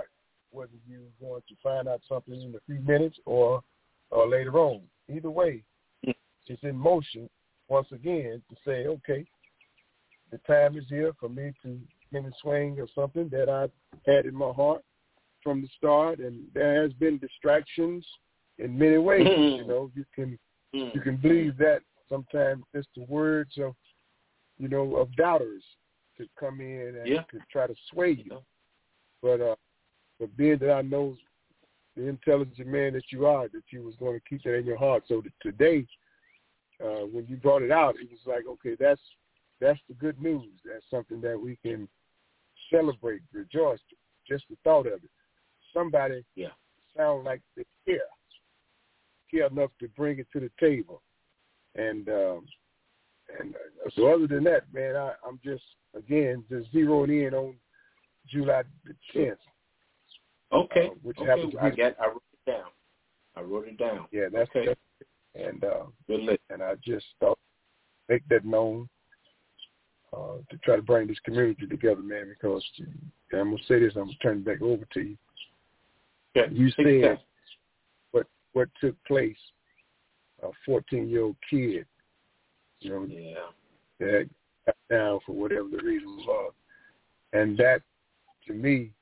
whether you're going to find out something in a few minutes or, or later on. Either way, it's in motion once again to say, okay, the time is here for me to get in swing of something that I had in my heart from the start, and there has been distractions in many ways. Mm. You know, you can mm. you can believe that sometimes it's the words of, you know, of doubters to come in and yeah. to try to sway you. But uh, but being that I know the intelligent man that you are, that you was going to keep that in your heart. So that today, uh, when you brought it out, it was like, okay, that's that's the good news. That's something that we can celebrate, rejoice. Just the thought of it. Somebody yeah. sound like they care, care enough to bring it to the table. And um, and uh, so other than that, man, I, I'm just, again, just zeroing in on July the tenth. Okay. Uh, which okay. happens to be, I got. I wrote it down. I wrote it down. Yeah, that's okay. That's, and uh, Good and I just thought make that known uh, to try to bring this community together, man. Because and I'm gonna say this, I'm gonna turn it back over to you. Yeah. You said what what took place. A fourteen-year-old kid, you know, yeah. that got down for whatever the reason was, and that to me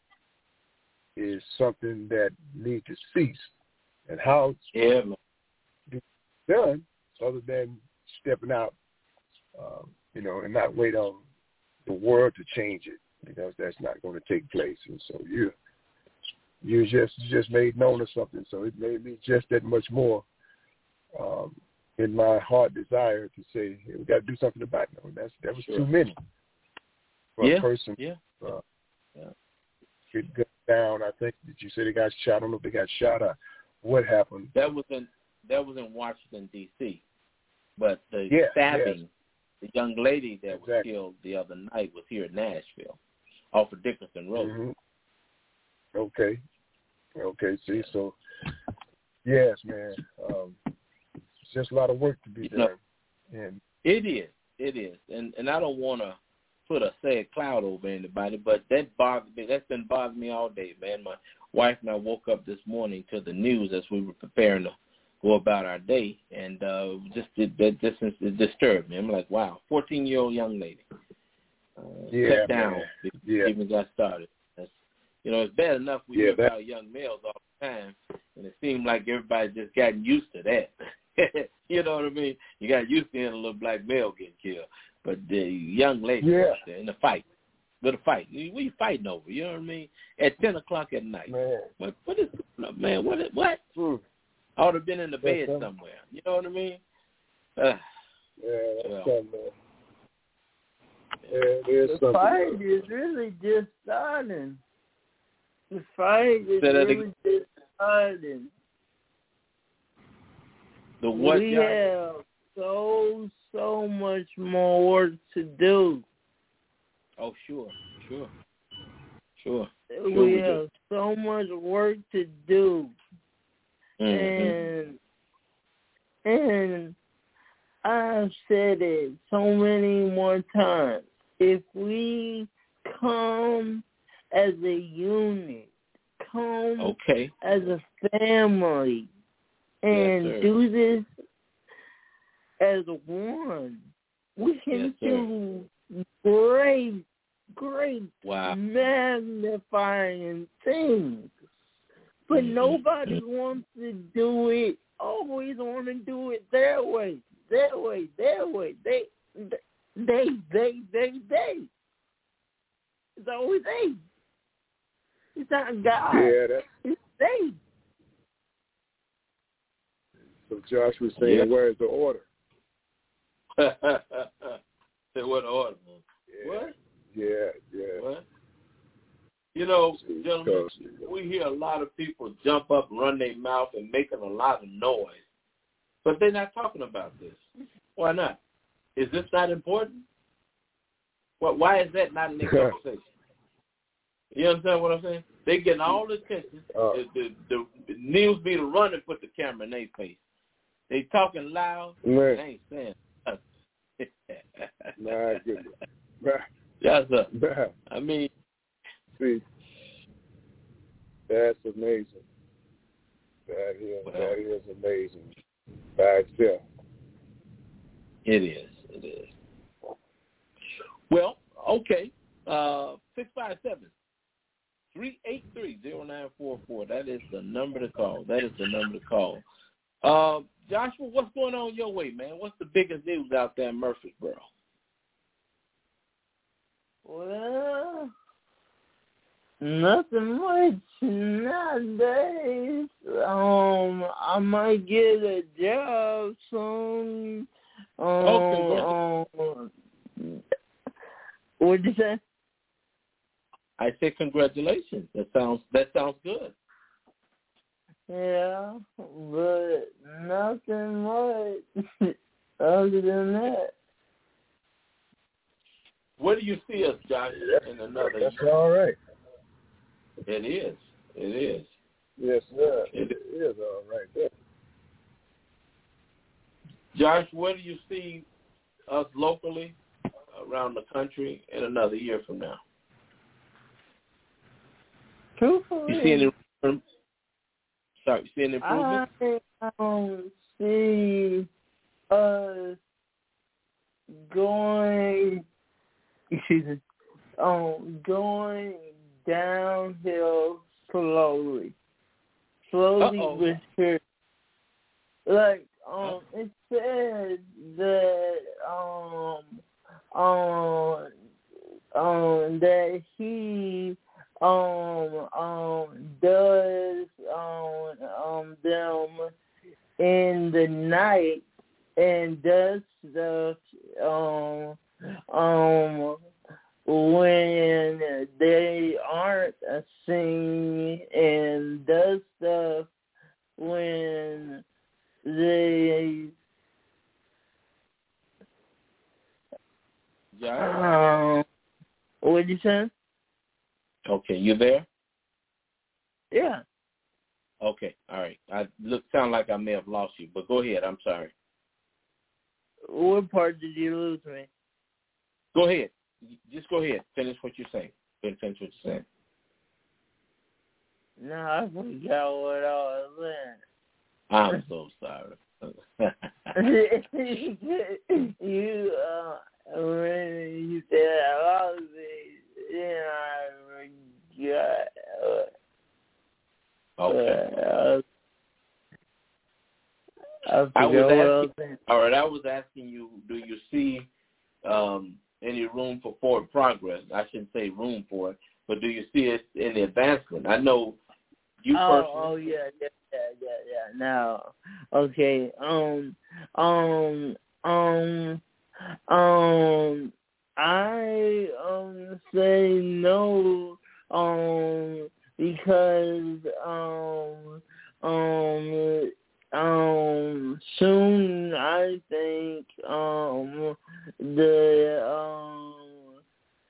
is something that needs to cease. And how yeah, it's done, other than stepping out, um, you know, and not wait on the world to change it, because that's not going to take place. And so you, you just just made known of something, so it made me just that much more um, in my heart desire to say, hey, we got to do something about it. No, that's that was sure. too many for yeah. a person. Yeah. Uh, yeah. Get gunned down. I think did you say they got shot? I don't know if they got shot or what happened. That was in that was in Washington D C, but the yeah, stabbing, yes. the young lady that exactly. was killed the other night was here in Nashville, off of Dickerson Road. Mm-hmm. Okay. Okay. See, so yes, man. Um, it's just a lot of work to be you done. Know, and it is. It is. And and I don't want to put a sad cloud over anybody, but that bothered me. That's been bothering me all day, man. My wife and I woke up this morning to the news as we were preparing to go about our day, and uh, just it, that just it disturbed me. I'm like, wow, fourteen-year-old young lady. Uh, yeah, cut down man. before yeah. we even got started. That's, you know, it's bad enough we yeah, hear that, about young males all the time, and it seemed like everybody's just gotten used to that. You know what I mean? You got used to hearing a little black male getting killed. But the young lady yeah. was there in the fight. With a fight. What are you fighting over? You know what I mean? At ten o'clock at night. Man. What what is man, what is, what? Mm. I ought to have been in the bed that's somewhere. You know what I mean? Uh, yeah, that's well. something, man. Yeah, there's the something. fight is really just starting. The fight is really just starting. The what? We John? have so, so much more work to do. Oh, sure, sure, sure. We, sure we have do. so much work to do. Mm-hmm. And, and I've said it so many more times. If we come as a unit, come okay. as a family, and yes, do this as one, we can yes, do great, great, wow. magnifying things. But mm-hmm. nobody wants to do it, always want to do it their way, their way, their way. They, they, they, they, they. It's always they. It's not God. Yeah, that, it's they. So Josh was saying, yeah. where's the order? Say what order? Yeah. What? Yeah, yeah. What? You know, gentlemen, we hear a lot of people jump up, run their mouth, and making a lot of noise. But they're not talking about this. Why not? Is this not important? Well, why is that not in their conversation? You understand what I'm saying? They getting all the attention. Uh, the, the, the news be to run and put the camera in their face. They talking loud. Man. They ain't saying nothing. My goodness. Yes, sir. Nah. I mean, see, that It is. It is. Well, okay. Uh, six five seven, three eight three, zero nine four four. That is the number to call. That is the number to call. Uh, Joshua, what's going on your way, man? What's the biggest news out there in Murfreesboro? Well, nothing much nowadays. Um, I might get a job soon. Um, oh, um, what'd you say? I said congratulations. That sounds that sounds good. Yeah, but nothing much other than that. Where do you see us, Josh, in another That's year? all right. It is. It is. Yes, sir. It It is all right there. Josh, where do you see us locally around the country in another year from now? Truthfully, You see any? Sorry, you see any improvement? I don't see us going, excuse me, um, going downhill slowly, slowly Uh-oh. but sure. Like um, it said that um, um, um, that he um um does um um them in the night and does stuff um um when they aren't a scene and does stuff when they Yeah. um what did you say? Okay, you there? Yeah. Okay, all right. I look sound like I may have lost you, but go ahead. I'm sorry. What part did you lose me? Go ahead. Just go ahead. Finish what you're saying. Finish what you're saying. No, I forgot what I was saying. I'm so sorry. you, uh, when you said I lost me, then I forgot. Okay. Uh, I, I, I was what asking. I was saying. All right, I was asking you, do you see um, any room for forward progress? I shouldn't say room for it, but do you see it in the advancement? I know you oh, personally. Oh, yeah, yeah, yeah, yeah, yeah. Now, okay, um, um, um, um, I um say no, um, because um, um. Um, soon I think um the um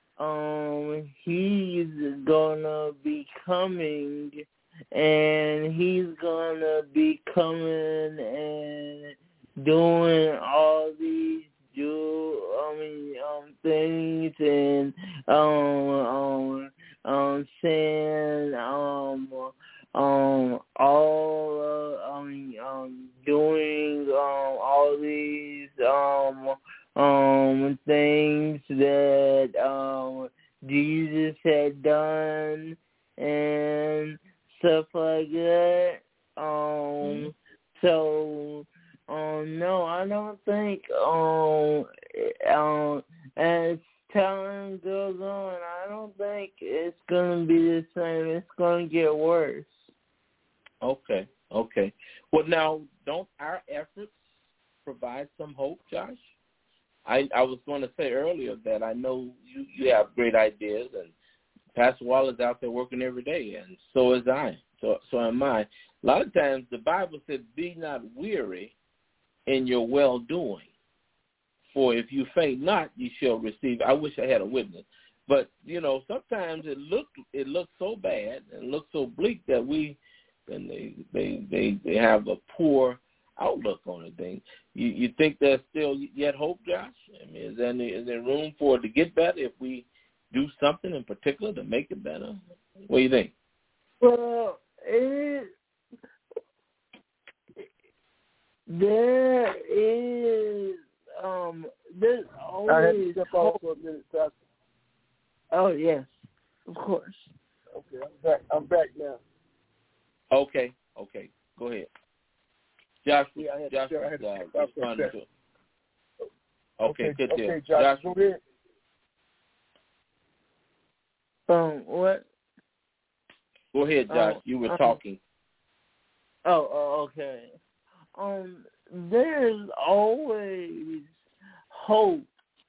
um he's gonna be coming, and he's gonna be coming and doing all these do I mean um things and um um um saying um. Um, all uh, um, um, doing um, all these um, um, things that um, Jesus had done and stuff like that. Um, mm-hmm. So, um, no, I don't think um, um, as time goes on, I don't think it's going to be the same. It's going to get worse. Okay, okay. Well, now, don't our efforts provide some hope, Josh? I, I was going to say earlier that I know you, you have great ideas, and Pastor Waller's out there working every day, and so is I. So, so am I. A lot of times the Bible said, be not weary in your well-doing, for if you faint not, you shall receive. I wish I had a witness. But, you know, sometimes it looked it looked so bad and looked so bleak that we – and they, they they they have a poor outlook on the thing. You you think there's still yet hope, Josh? I mean, is there any, is there room for it to get better if we do something in particular to make it better? What do you think? Well, it, there is um, there's always I had to step off hope. for a minute, Pastor. Oh yes, of course. Okay, I'm back. I'm back now. Okay, okay, go ahead. Josh, Yeah, I had Josh, to, I had to uh, step off for a responding second. to it. Okay, Okay, good okay, deal. Josh, Josh, go ahead. Um, what? go ahead, Josh. Oh, You were um, talking. Oh, oh, okay. Um, there's always hope,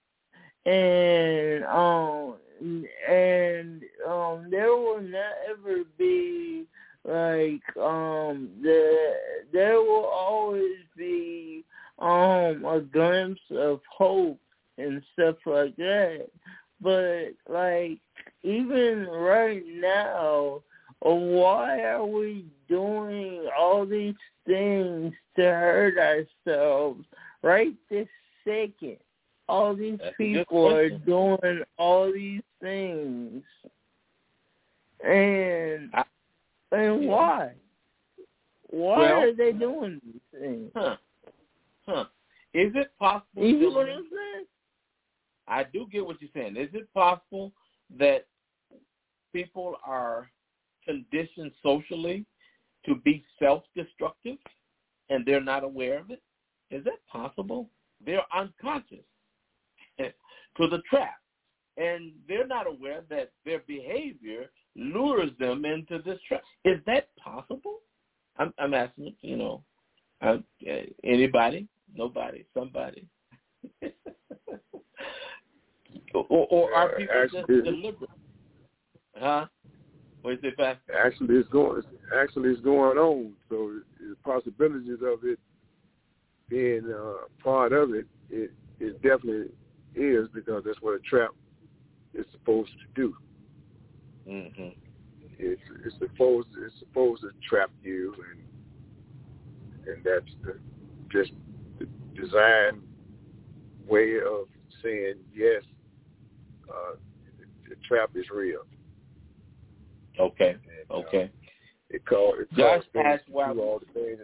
and um, and um, there will never be like um, the there will always be um a glimpse of hope and stuff like that. But like even right now, why are we doing all these things to hurt ourselves right this second? All these That's a good people are question. doing all these things. And I, and yeah. why? Why Well, are they doing these things? Huh. Huh. Is it possible, You know what gentlemen, I'm saying? I do get what you're saying. Is it possible that people are conditioned socially to be self-destructive and they're not aware of it? Is that possible? They're unconscious to the trap, and they're not aware that their behavior lures them into this trap. Is that possible? I'm, I'm asking, you know, uh, anybody, nobody, somebody. or, or are people Actually, just deliberate? Huh? What is it, Pastor? Actually, it's going. Actually, it's going on. So the possibilities of it being uh, part of it, it, it definitely is, because that's what a trap is supposed to do. Mm-hmm. It's, it's supposed it's supposed to trap you, and and that's the, just the design way of saying yes. Uh, the, the trap is real. Okay. And, uh, Okay. It called. It Josh calls asked things why to do we- all the things.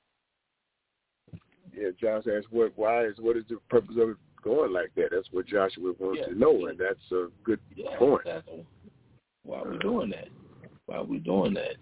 Yeah, Josh asked what, why is, what is the purpose of it going like that? That's what Joshua wants Yeah. to know, and that's a good Yeah, point. that's why are we doing that? Why are we doing that?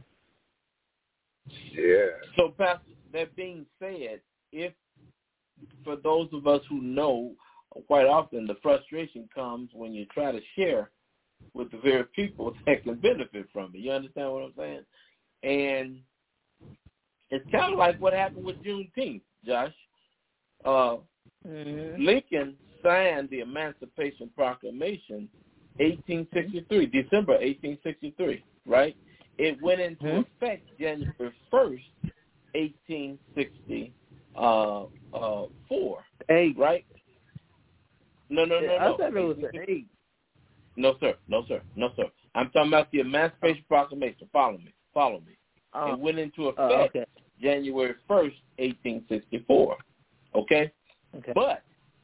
Yeah. So, Pastor, that being said, if for those of us who know, quite often the frustration comes when you try to share with the very people that can benefit from it. You understand what I'm saying? And it's kind of like what happened with Juneteenth, Josh. Uh, Mm-hmm. Lincoln signed the Emancipation Proclamation eighteen sixty-three, December eighteen sixty-three, right? It went into Mm-hmm. effect January first, eighteen sixty-four, Eight. right? No, no, no, I no. thought it was an eight. No, sir. No, sir. No, sir. I'm talking about the Emancipation Proclamation. Follow me. Follow me. Oh. It went into effect Oh, okay. January first, eighteen sixty-four. Okay? Okay. But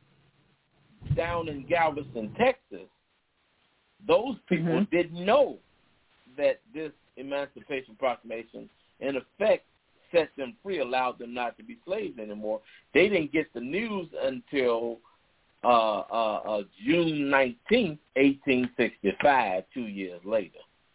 down in Galveston, Texas, those people Mhm. didn't know that this Emancipation Proclamation, in effect, set them free, allowed them not to be slaves anymore. They didn't get the news until uh, uh, uh, June nineteenth, eighteen sixty-five, two years later.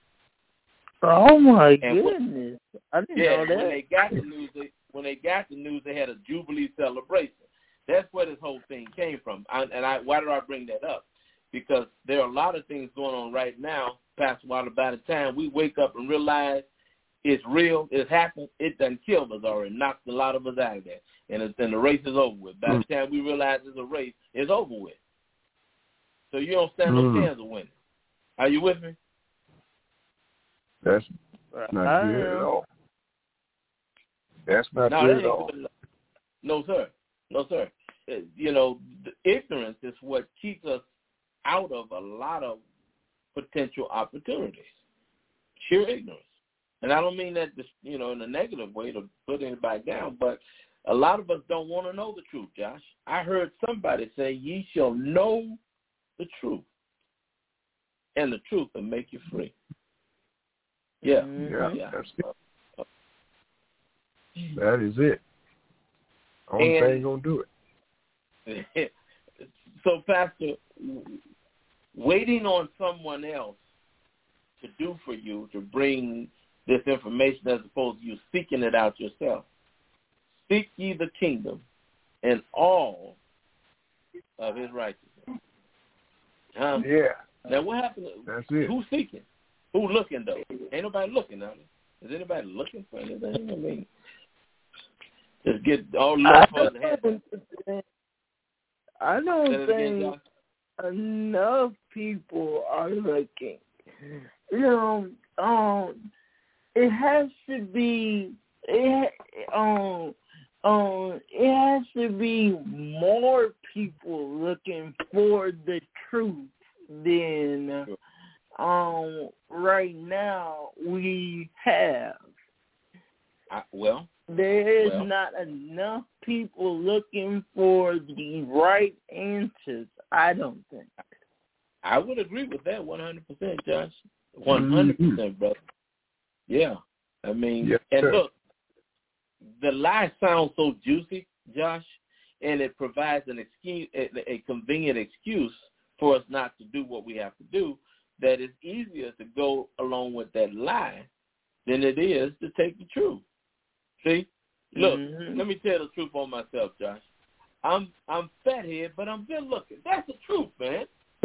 Oh my And what- goodness! I didn't Yeah, know that. when they got the news, they, when they got the news, they had a Jubilee celebration. That's where this whole thing came from. I, and I, why do I bring that up? Because there are a lot of things going on right now, Pastor Wilder. By the time we wake up and realize it's real, it's happened, it done killed us already, knocked a lot of us out of there, and, it's, and the race is over with. By the time we realize it's a race, it's over with. So you don't stand no Mm. chance of winning. Are you with me? That's not I good at am. all. That's not No, good that at ain't all. good enough. No, sir. No, sir. Uh, You know, the ignorance is what keeps us out of a lot of potential opportunities. Sheer ignorance. And I don't mean that, you know, in a negative way to put anybody down, but a lot of us don't want to know the truth, Josh. I heard somebody say, ye shall know the truth, and the truth will make you free. Yeah. Mhm. Yeah, Yeah. that's it. That is it. Only And- thing gonna do it. So, Pastor, waiting on someone else to do for you, to bring this information as opposed to you seeking it out yourself. Seek ye the kingdom and all of his righteousness. Um, yeah. Now, what happened? That's it. Who's seeking? Who looking, though? Ain't nobody looking, are they? Is anybody looking for anything? I mean, just get all love for the head. I don't Say it think again, enough people are looking. You know, um, it has to be, it, um, um, it has to be more people looking for the truth than um right now we have. I, well, there is well. not enough people looking for the right answers, I don't think. I would agree with that one hundred percent, Josh. one hundred percent, mm-hmm. brother. Yeah. I mean, yes, and sir. look, the lie sounds so juicy, Josh, and it provides an excuse, a, a convenient excuse for us not to do what we have to do, that it's easier to go along with that lie than it is to take the truth. See? Look, mm-hmm. let me tell the truth on myself, Josh. I'm I'm fathead, but I'm good looking. That's the truth, man.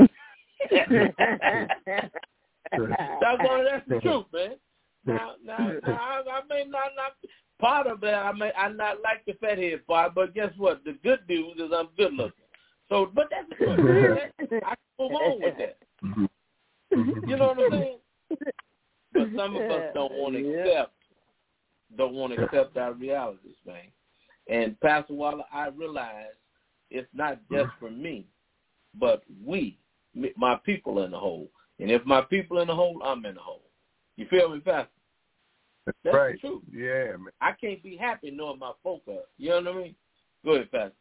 That's, that's the truth, man. Now, now, now I, I may not, not part of that. I may I not like the fathead part, but guess what? The good news is I'm good looking. So, but that's the truth. I can move on with that. You know what I'm saying? But some of us don't want to accept, don't want to accept our realities, man. And Pastor Waller, I realize it's not just for me, but we, my people in the whole. And if my people in the whole, I'm in the whole. You feel me, Pastor? That's, That's right. the truth. Yeah, man. I can't be happy knowing my folk are. You know what I mean? Go ahead, Pastor.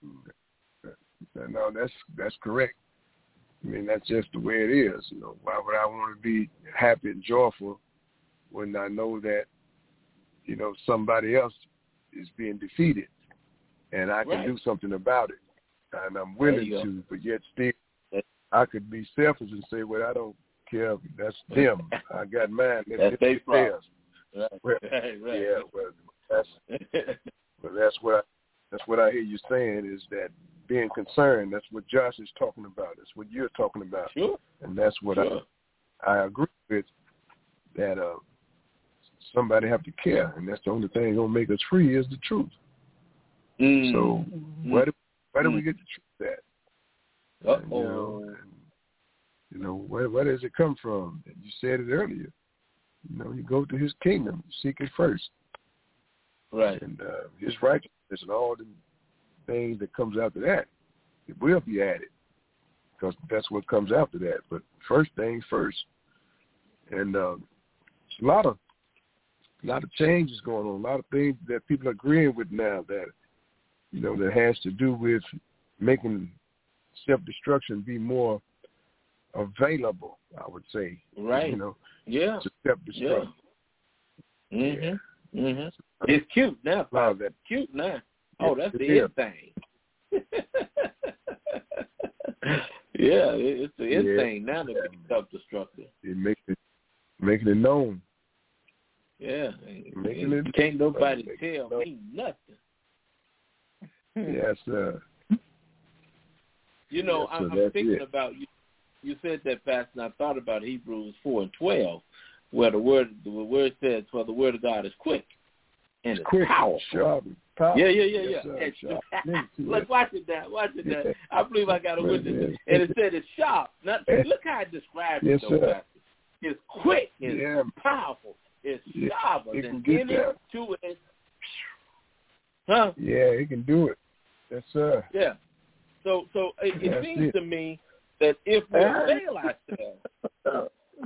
No, that's that's correct. I mean, that's just the way it is. You know, why would I want to be happy and joyful when I know that, you know, somebody else is being defeated and I can right. do something about it, and I'm willing to, but yet still I could be selfish and say, well, I don't care. That's them. I got mine. That's their problem. Right. Well, right, right. Yeah, well, that's well, that's what I, that's what I hear you saying is that being concerned. That's what Josh is talking about. That's what you're talking about. Sure. And that's what sure. I I agree with. That uh, somebody have to care, and that's the only thing gonna make us free is the truth. Mm. So mm. where do where do mm. we get the truth at? Uh-oh. And, you know, and, you know where where does it come from? And you said it earlier. You know, you go to His kingdom, seek it first, right? And uh, His righteousness and all the things that comes after that, it will be added because that's what comes after that. But first things first, and uh, a lot of a lot of changes going on, a lot of things that people are agreeing with now that you know that has to do with making self-destruction be more available, I would say. Right. You know. Yeah. To self-destruct. Yeah. Mhm. Mhm. It's cute now. Wow, that cute now. Oh, that's the yeah. end thing. Yeah, it's the end yeah. thing now to be self-destructive. It makes it making it known. Yeah. Making it, can't nobody it tell me nothing. Yes, sir. You know, yes, I'm, so I'm thinking it. about you. You said that, Pastor, and I thought about Hebrews four and twelve, where the word the word says, "For the word of God is quick and it's quick, powerful." Sharp, powerful. Yeah, yeah, yeah, yes, yeah. Sir, And, look, watch it now, watch it now. Yeah. I believe I got a witness. And it said it's sharp. Now, look how it describes yes, it, though, sir. Pastor. It's quick, it's yeah. powerful, it's yeah. sharper it than can any get two-edged. Huh? Yeah, it can do it. Yes, sir. Yeah. So, so it, it That's seems it. to me that if we avail ourselves,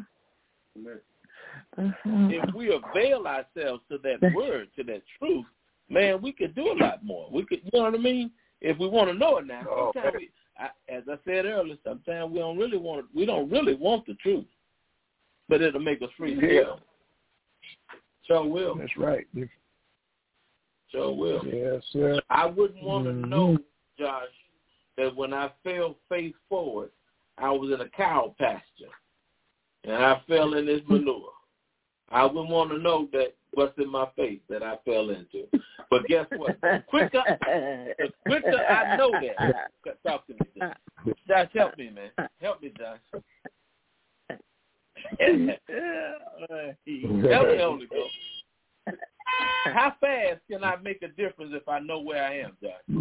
if we avail ourselves to that word, to that truth, man, we could do a lot more. We could, you know what I mean? If we want to know it now. Oh, sometimes we, I, as I said earlier, sometimes we don't really want, we don't really want the truth, but it'll make us free. Yeah. Sure will. That's right. Sure will. Yes, sir. I wouldn't want to mm-hmm. know, Josh, that when I fell face forward, I was in a cow pasture, and I fell in this manure. I wouldn't want to know that what's in my face that I fell into. But guess what? The quicker, the quicker I know that. Talk to me, Josh. Josh, help me, man. Help me, Josh. Help me, Holy Ghost. How fast can I make a difference if I know where I am, Josh?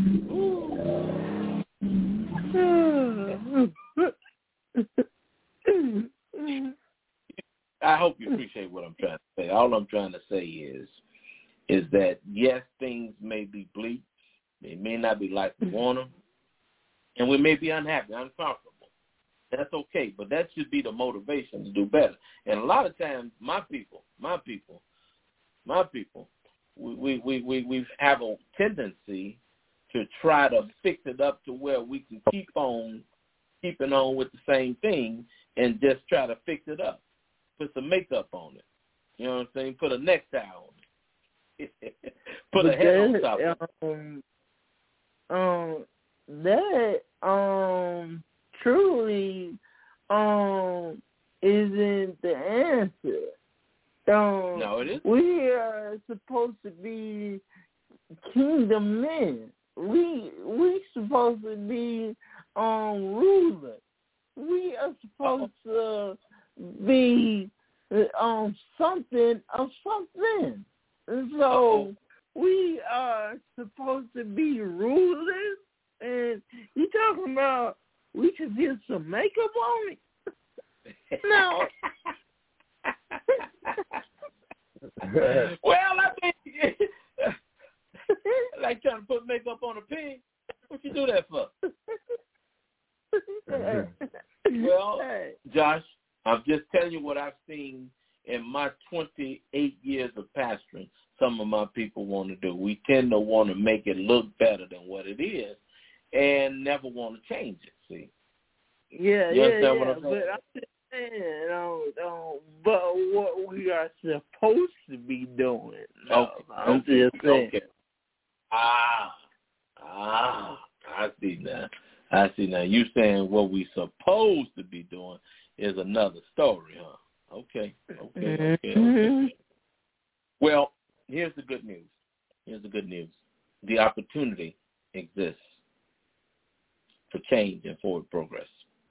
I hope you appreciate what I'm trying to say. All I'm trying to say is, is that yes, things may be bleak, they may not be like we want them, and we may be unhappy, uncomfortable. That's okay, but that should be the motivation to do better. And a lot of times, my people, my people, my people, we we we we, we have a tendency to try to fix it up to where we can keep on keeping on with the same thing and just try to fix it up. Put some makeup on it. You know what I'm saying? Put a necktie on it. Put but a head that, on top of it. Um, um, that um, truly um, isn't the answer. Um, No, it isn't. We are supposed to be kingdom men. We we supposed to be um rulers. We are supposed to be um something of something. And so Uh-oh. we are supposed to be rulers, and you talking about we could get some makeup on it? No. Well, I mean, like trying to put makeup on a pig. What you do that for? Well, Josh, I'm just telling you what I've seen in my twenty-eight years of pastoring. Some of my people want to do. We tend to want to make it look better than what it is, and never want to change it. See? Yeah, you yeah, yeah. What I'm but I'm just saying, um, um, but what we are supposed to be doing. No, okay. I'm okay. just saying. Okay. Ah, ah, I see now. I see now. You saying what we supposed to be doing is another story, huh? Okay, okay, okay, okay. Well, here's the good news. Here's the good news. The opportunity exists for change and forward progress.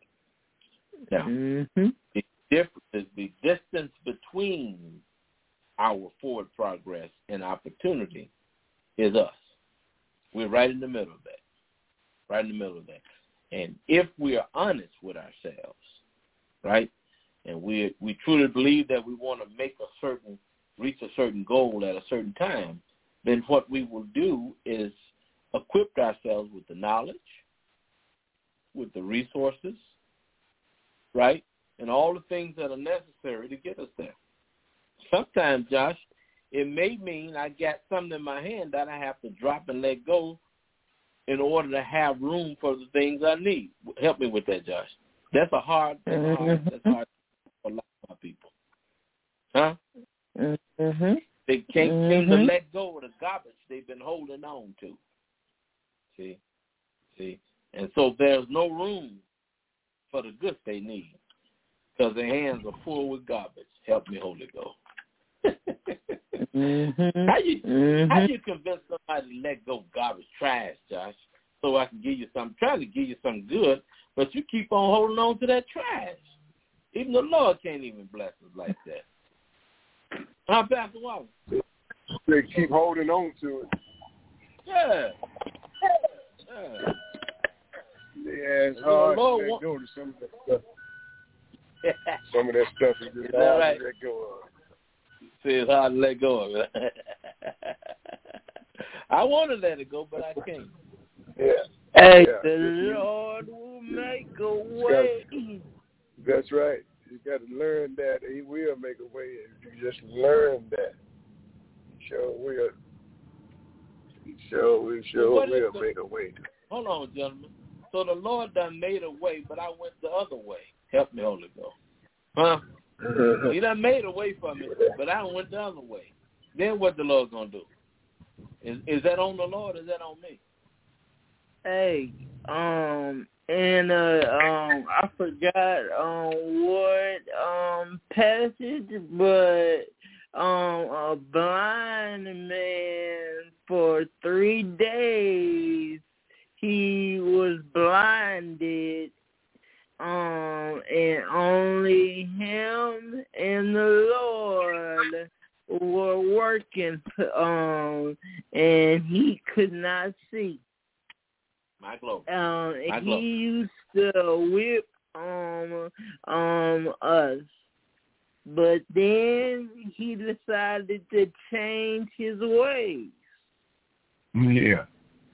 Now, mm-hmm. the difference, the distance between our forward progress and opportunity is us. We're right in the middle of that. Right in the middle of that. And if we are honest with ourselves, right, and we we truly believe that we want to make a certain, reach a certain goal at a certain time, then what we will do is equip ourselves with the knowledge, with the resources, right, and all the things that are necessary to get us there. Sometimes, Josh, it may mean I got something in my hand that I have to drop and let go in order to have room for the things I need. Help me with that, Josh. That's a hard, that's hard, that's hard for a lot of my people. Huh? Mm-hmm. They can't mm-hmm. seem to let go of the garbage they've been holding on to. See? See? And so there's no room for the goods they need because their hands are full with garbage. Help me, Holy Ghost. mm-hmm. How you mm-hmm. how you convince somebody to let go garbage, trash, Josh, so I can give you something, trying to give you something good, but you keep on holding on to that trash. Even the Lord can't even bless us like that. Huh, Pastor Wallace? They keep holding on to it. Yeah. Yeah. Yeah, it's hard Lord to let want- go to some of that stuff. Some of that stuff is just Is that hard right? to let go of. See, it's hard to let go of it. I want to let it go, but I can't. Yeah. Hey, yeah. the Lord will make a way. That's right. You got to learn that He will make a way. If you just learn that, He sure will. He sure, we sure What is will the- make a way. Hold on, gentlemen. So the Lord done made a way, but I went the other way. Help me, Holy Ghost. Huh? He done made a way for me, but I went the other way. Then what the Lord going to do? Is is that on the Lord or is that on me? Hey, um, and uh, um, I forgot um what um passage, but um, a blind man for three days he was blinded, um, and only him and the Lord were working, um, and he could not see. My glory. Um, My he glory. used to whip um um us, but then he decided to change his ways. Yeah.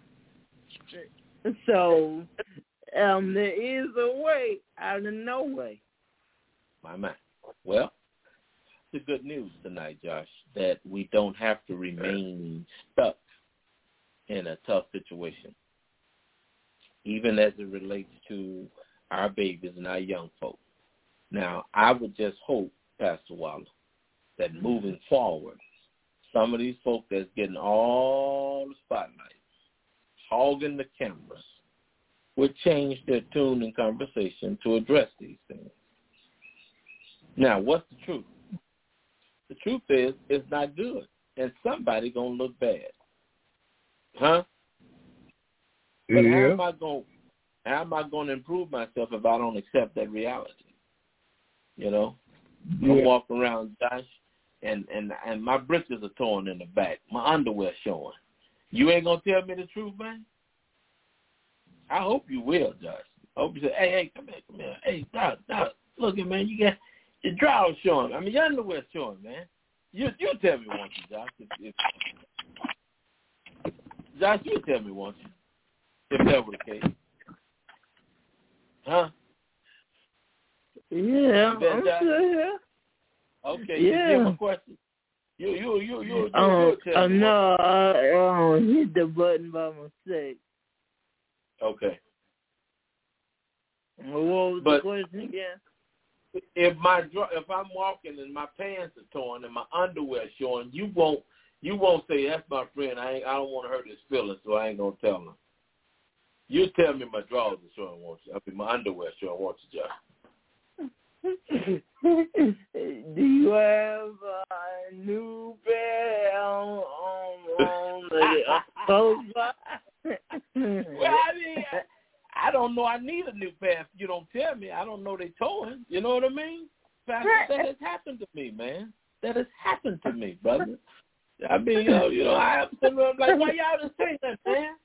So um, there is a way out of no way. My man. Well, the good news tonight, Josh, that we don't have to remain stuck in a tough situation, even as it relates to our babies and our young folk. Now, I would just hope, Pastor Waller, that moving forward, some of these folk that's getting all the spotlight, hogging the cameras, would change their tune and conversation to address these things. Now, what's the truth? The truth is, it's not good, and somebody gonna look bad, huh? But yeah. how am I going? How am I going to improve myself if I don't accept that reality? You know, Yeah. I'm walking around, Josh, and and and my britches are torn in the back, my underwear showing. You ain't gonna tell me the truth, man? I hope you will, Josh. I hope you say, hey, hey, come here, come here, hey, Doc, Doc, look at man, you got your drawers showing. I mean, your underwear showing, man. You you tell me once, you, Josh. If, if, Josh, you tell me once, if that were the case, huh? Yeah, That, I'm Josh? still here. Okay, Yeah. you hear my question. You you you you you, Um, you tell uh, me. no, I um, hit the button by mistake. Okay. What was But the question again? if my if I'm walking and my pants are torn and my underwear showing, you won't you won't say that's my friend. I ain't, I don't want to hurt his feelings, so I ain't gonna tell him. You tell me my drawers are showing, won't you? I mean my underwear showing, won't you, Josh? Do you have a new pair on on, on the clothes box? Well, I mean, I, I don't know. I need a new pair. If you don't tell me, I don't know they towing. You know what I mean? Pastor, that has happened to me, man. That has happened to me, brother. I mean, you know, you know I have to I'm like, why y'all just say that,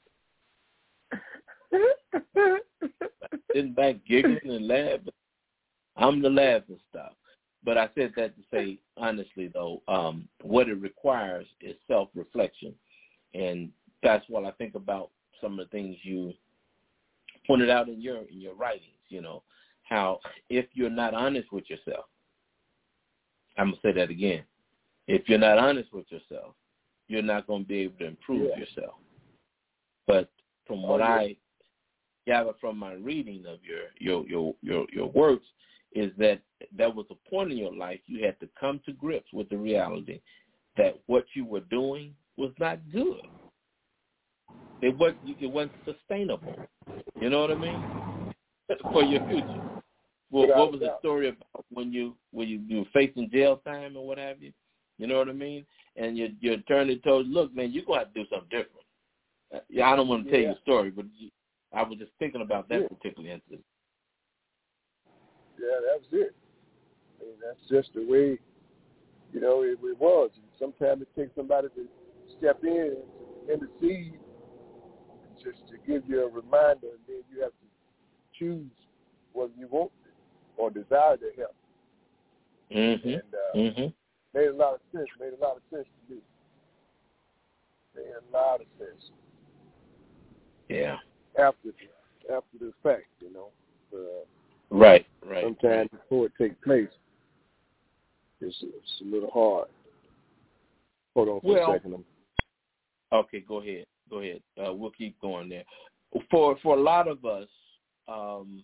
man? Sitting back giggling and laughing. I'm the laughing stock. But I said that to say, honestly, though, um, what it requires is self-reflection. And that's what I think about some of the things you pointed out in your in your writings, you know, how if you're not honest with yourself, I'm going to say that again. If you're not honest with yourself, you're not going to be able to improve yeah. yourself. But from what oh, yeah. I gather from my reading of your your, your your your works is that there was a point in your life you had to come to grips with the reality that what you were doing was not good. It wasn't, it wasn't sustainable. You know what I mean? For your future. Well, what was the story about when you when you, you were facing jail time or what have you? You know what I mean? And your your attorney told you, look, man, you're going to have to do something different. Uh, yeah, I don't want to tell yeah. you the story, but you, I was just thinking about that yeah. particular incident. Yeah, that was it. I mean, that's just the way, you know, it, it was. Sometimes it takes somebody to step in and intercede just to give you a reminder, and then you have to choose whether you want or desire to help. Mm-hmm. And uh, mm-hmm. made a lot of sense. Made a lot of sense to me. Made a lot of sense. Yeah. After the, after the fact, you know. Uh, right. Right. Sometimes right. before it takes place, it's, it's a little hard. Hold on for well, a second. Okay, go ahead. Go ahead. Uh, we'll keep going there. For for a lot of us, um,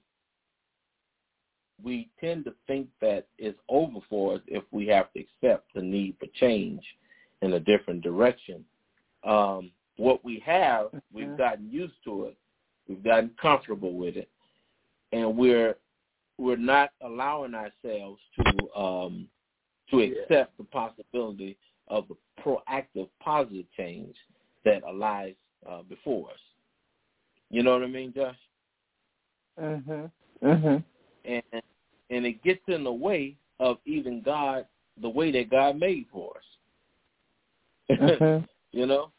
we tend to think that it's over for us if we have to accept the need for change in a different direction. Um, what we have, we've gotten used to it, We've gotten comfortable with it, and we're we're not allowing ourselves to um, to accept the possibility of the proactive, positive change that lies uh, before us. You know what I mean, Josh? Mhm. Mhm. And and it gets in the way of even God, the way that God made for us. Mhm. You know.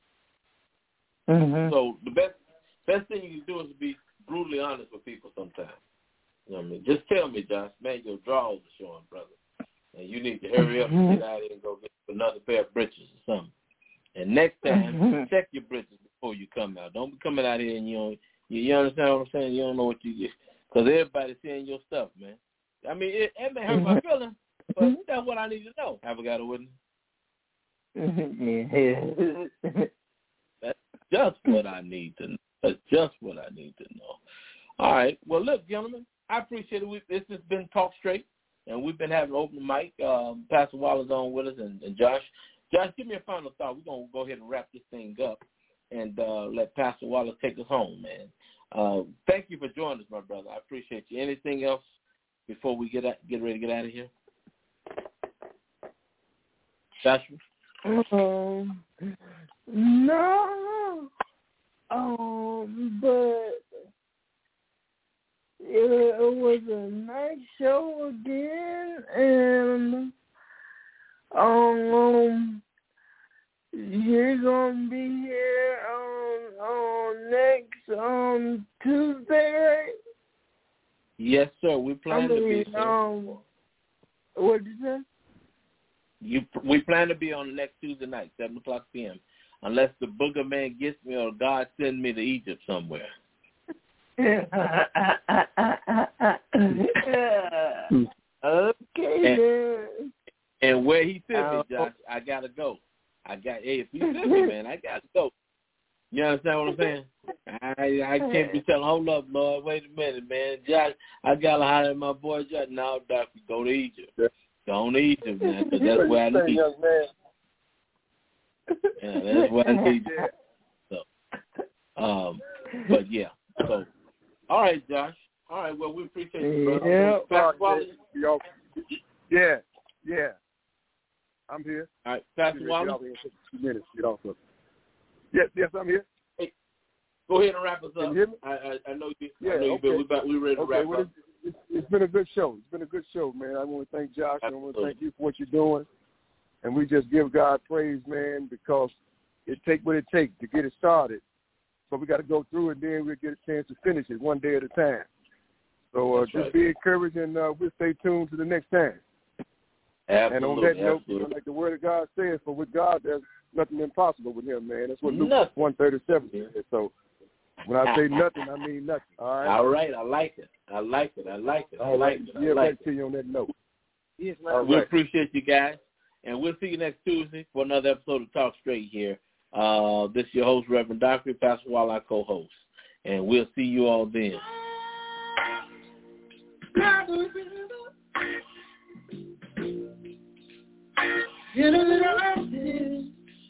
Mhm. So the best best thing you can do is be brutally honest with people sometimes. You know what I mean? Just tell me, Josh, man, your drawers are showing, brother. And you need to hurry up and get out of here and go get another pair of britches or something. And next time, mm-hmm. check your britches before you come out. Don't be coming out here and you don't, you, you understand what I'm saying? You don't know what you get. Because everybody's seeing your stuff, man. I mean, it, it may hurt mm-hmm. my feelings, but that's what I need to know. Have I got a witness? Yeah. That's just what I need to know. That's just what I need to know. All right. Well, look, gentlemen, I appreciate it. We, this has been Talk Straight, and we've been having open mic. Um, Pastor Waller's on with us, and, and Josh. Josh, give me a final thought. We're going to go ahead and wrap this thing up and uh, let Pastor Waller take us home, man. Uh, thank you for joining us, my brother. I appreciate you. Anything else before we get out, get ready to get out of here? Joshua? Um, no. Um, but it was a nice show again, and um, you're gonna be here on on next um Tuesday, right? Yes, sir. We plan I mean, to be. Sir. Um, what did you say? You, we plan to be on the next Tuesday night, seven o'clock p.m. Unless the booger man gets me or God send me to Egypt somewhere. Okay, and, and where he sent me, Josh, I gotta go. I got. Hey, if he sent me, man, I gotta go. You understand what I'm saying? I I can't be telling. Hold up, Lord. Wait a minute, man. Josh, I gotta holler at my boy Josh. Now, Doc, go to Egypt. Go on to Egypt, man, because that's where I need you. Yeah, that's where I need you. So, um, but yeah. So, all right, Josh. All right. Well, we appreciate you, brother. Yeah. Yeah. Yeah. I'm here. All right, Pastor Wallace. Get off here in two minutes. Get off of. Yes, yes, I'm here. Hey, go ahead and wrap us up. Can you hear me? I, I, I know you. Yeah, I know you. okay. We about we ready to okay, wrap well, up. It's, it's, it's been a good show. It's been a good show, man. I want to thank Josh. Absolutely. I want to thank you for what you're doing, and we just give God praise, man, because it takes what it takes to get it started. So we got to go through it, and then we'll get a chance to finish it one day at a time. So uh, just right. be encouraged, and uh, we'll stay tuned to the next time. Absolutely. And on that note, absolutely. you know, like the Word of God says, for with God, there's nothing impossible with him, man. That's what Luke nothing. one thirty-seven says. So when I say nothing, I mean nothing. All right? All right. I like it. I like it. I like it. I All like right. it. I Yeah, like back it. to you on that note. Yes, All we right. appreciate you guys, and we'll see you next Tuesday for another episode of Talk Straight here. Uh, this is your host, Reverend Doctor Pastor Wall, our co-host, and we'll see you all then. Get a little empty.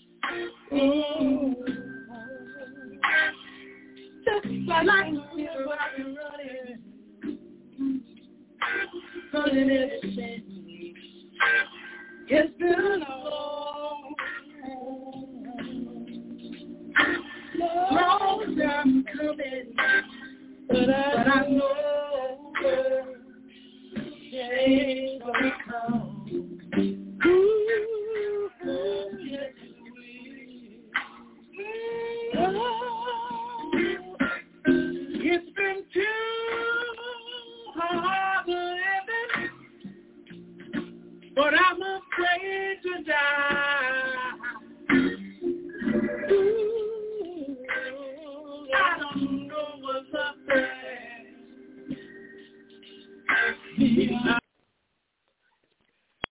Just like you, but I can run it. Running it. It's been a long, long time coming, but I, but I know change will come. Ooh, yes, oh, it's been too hard living, but I'm afraid to die.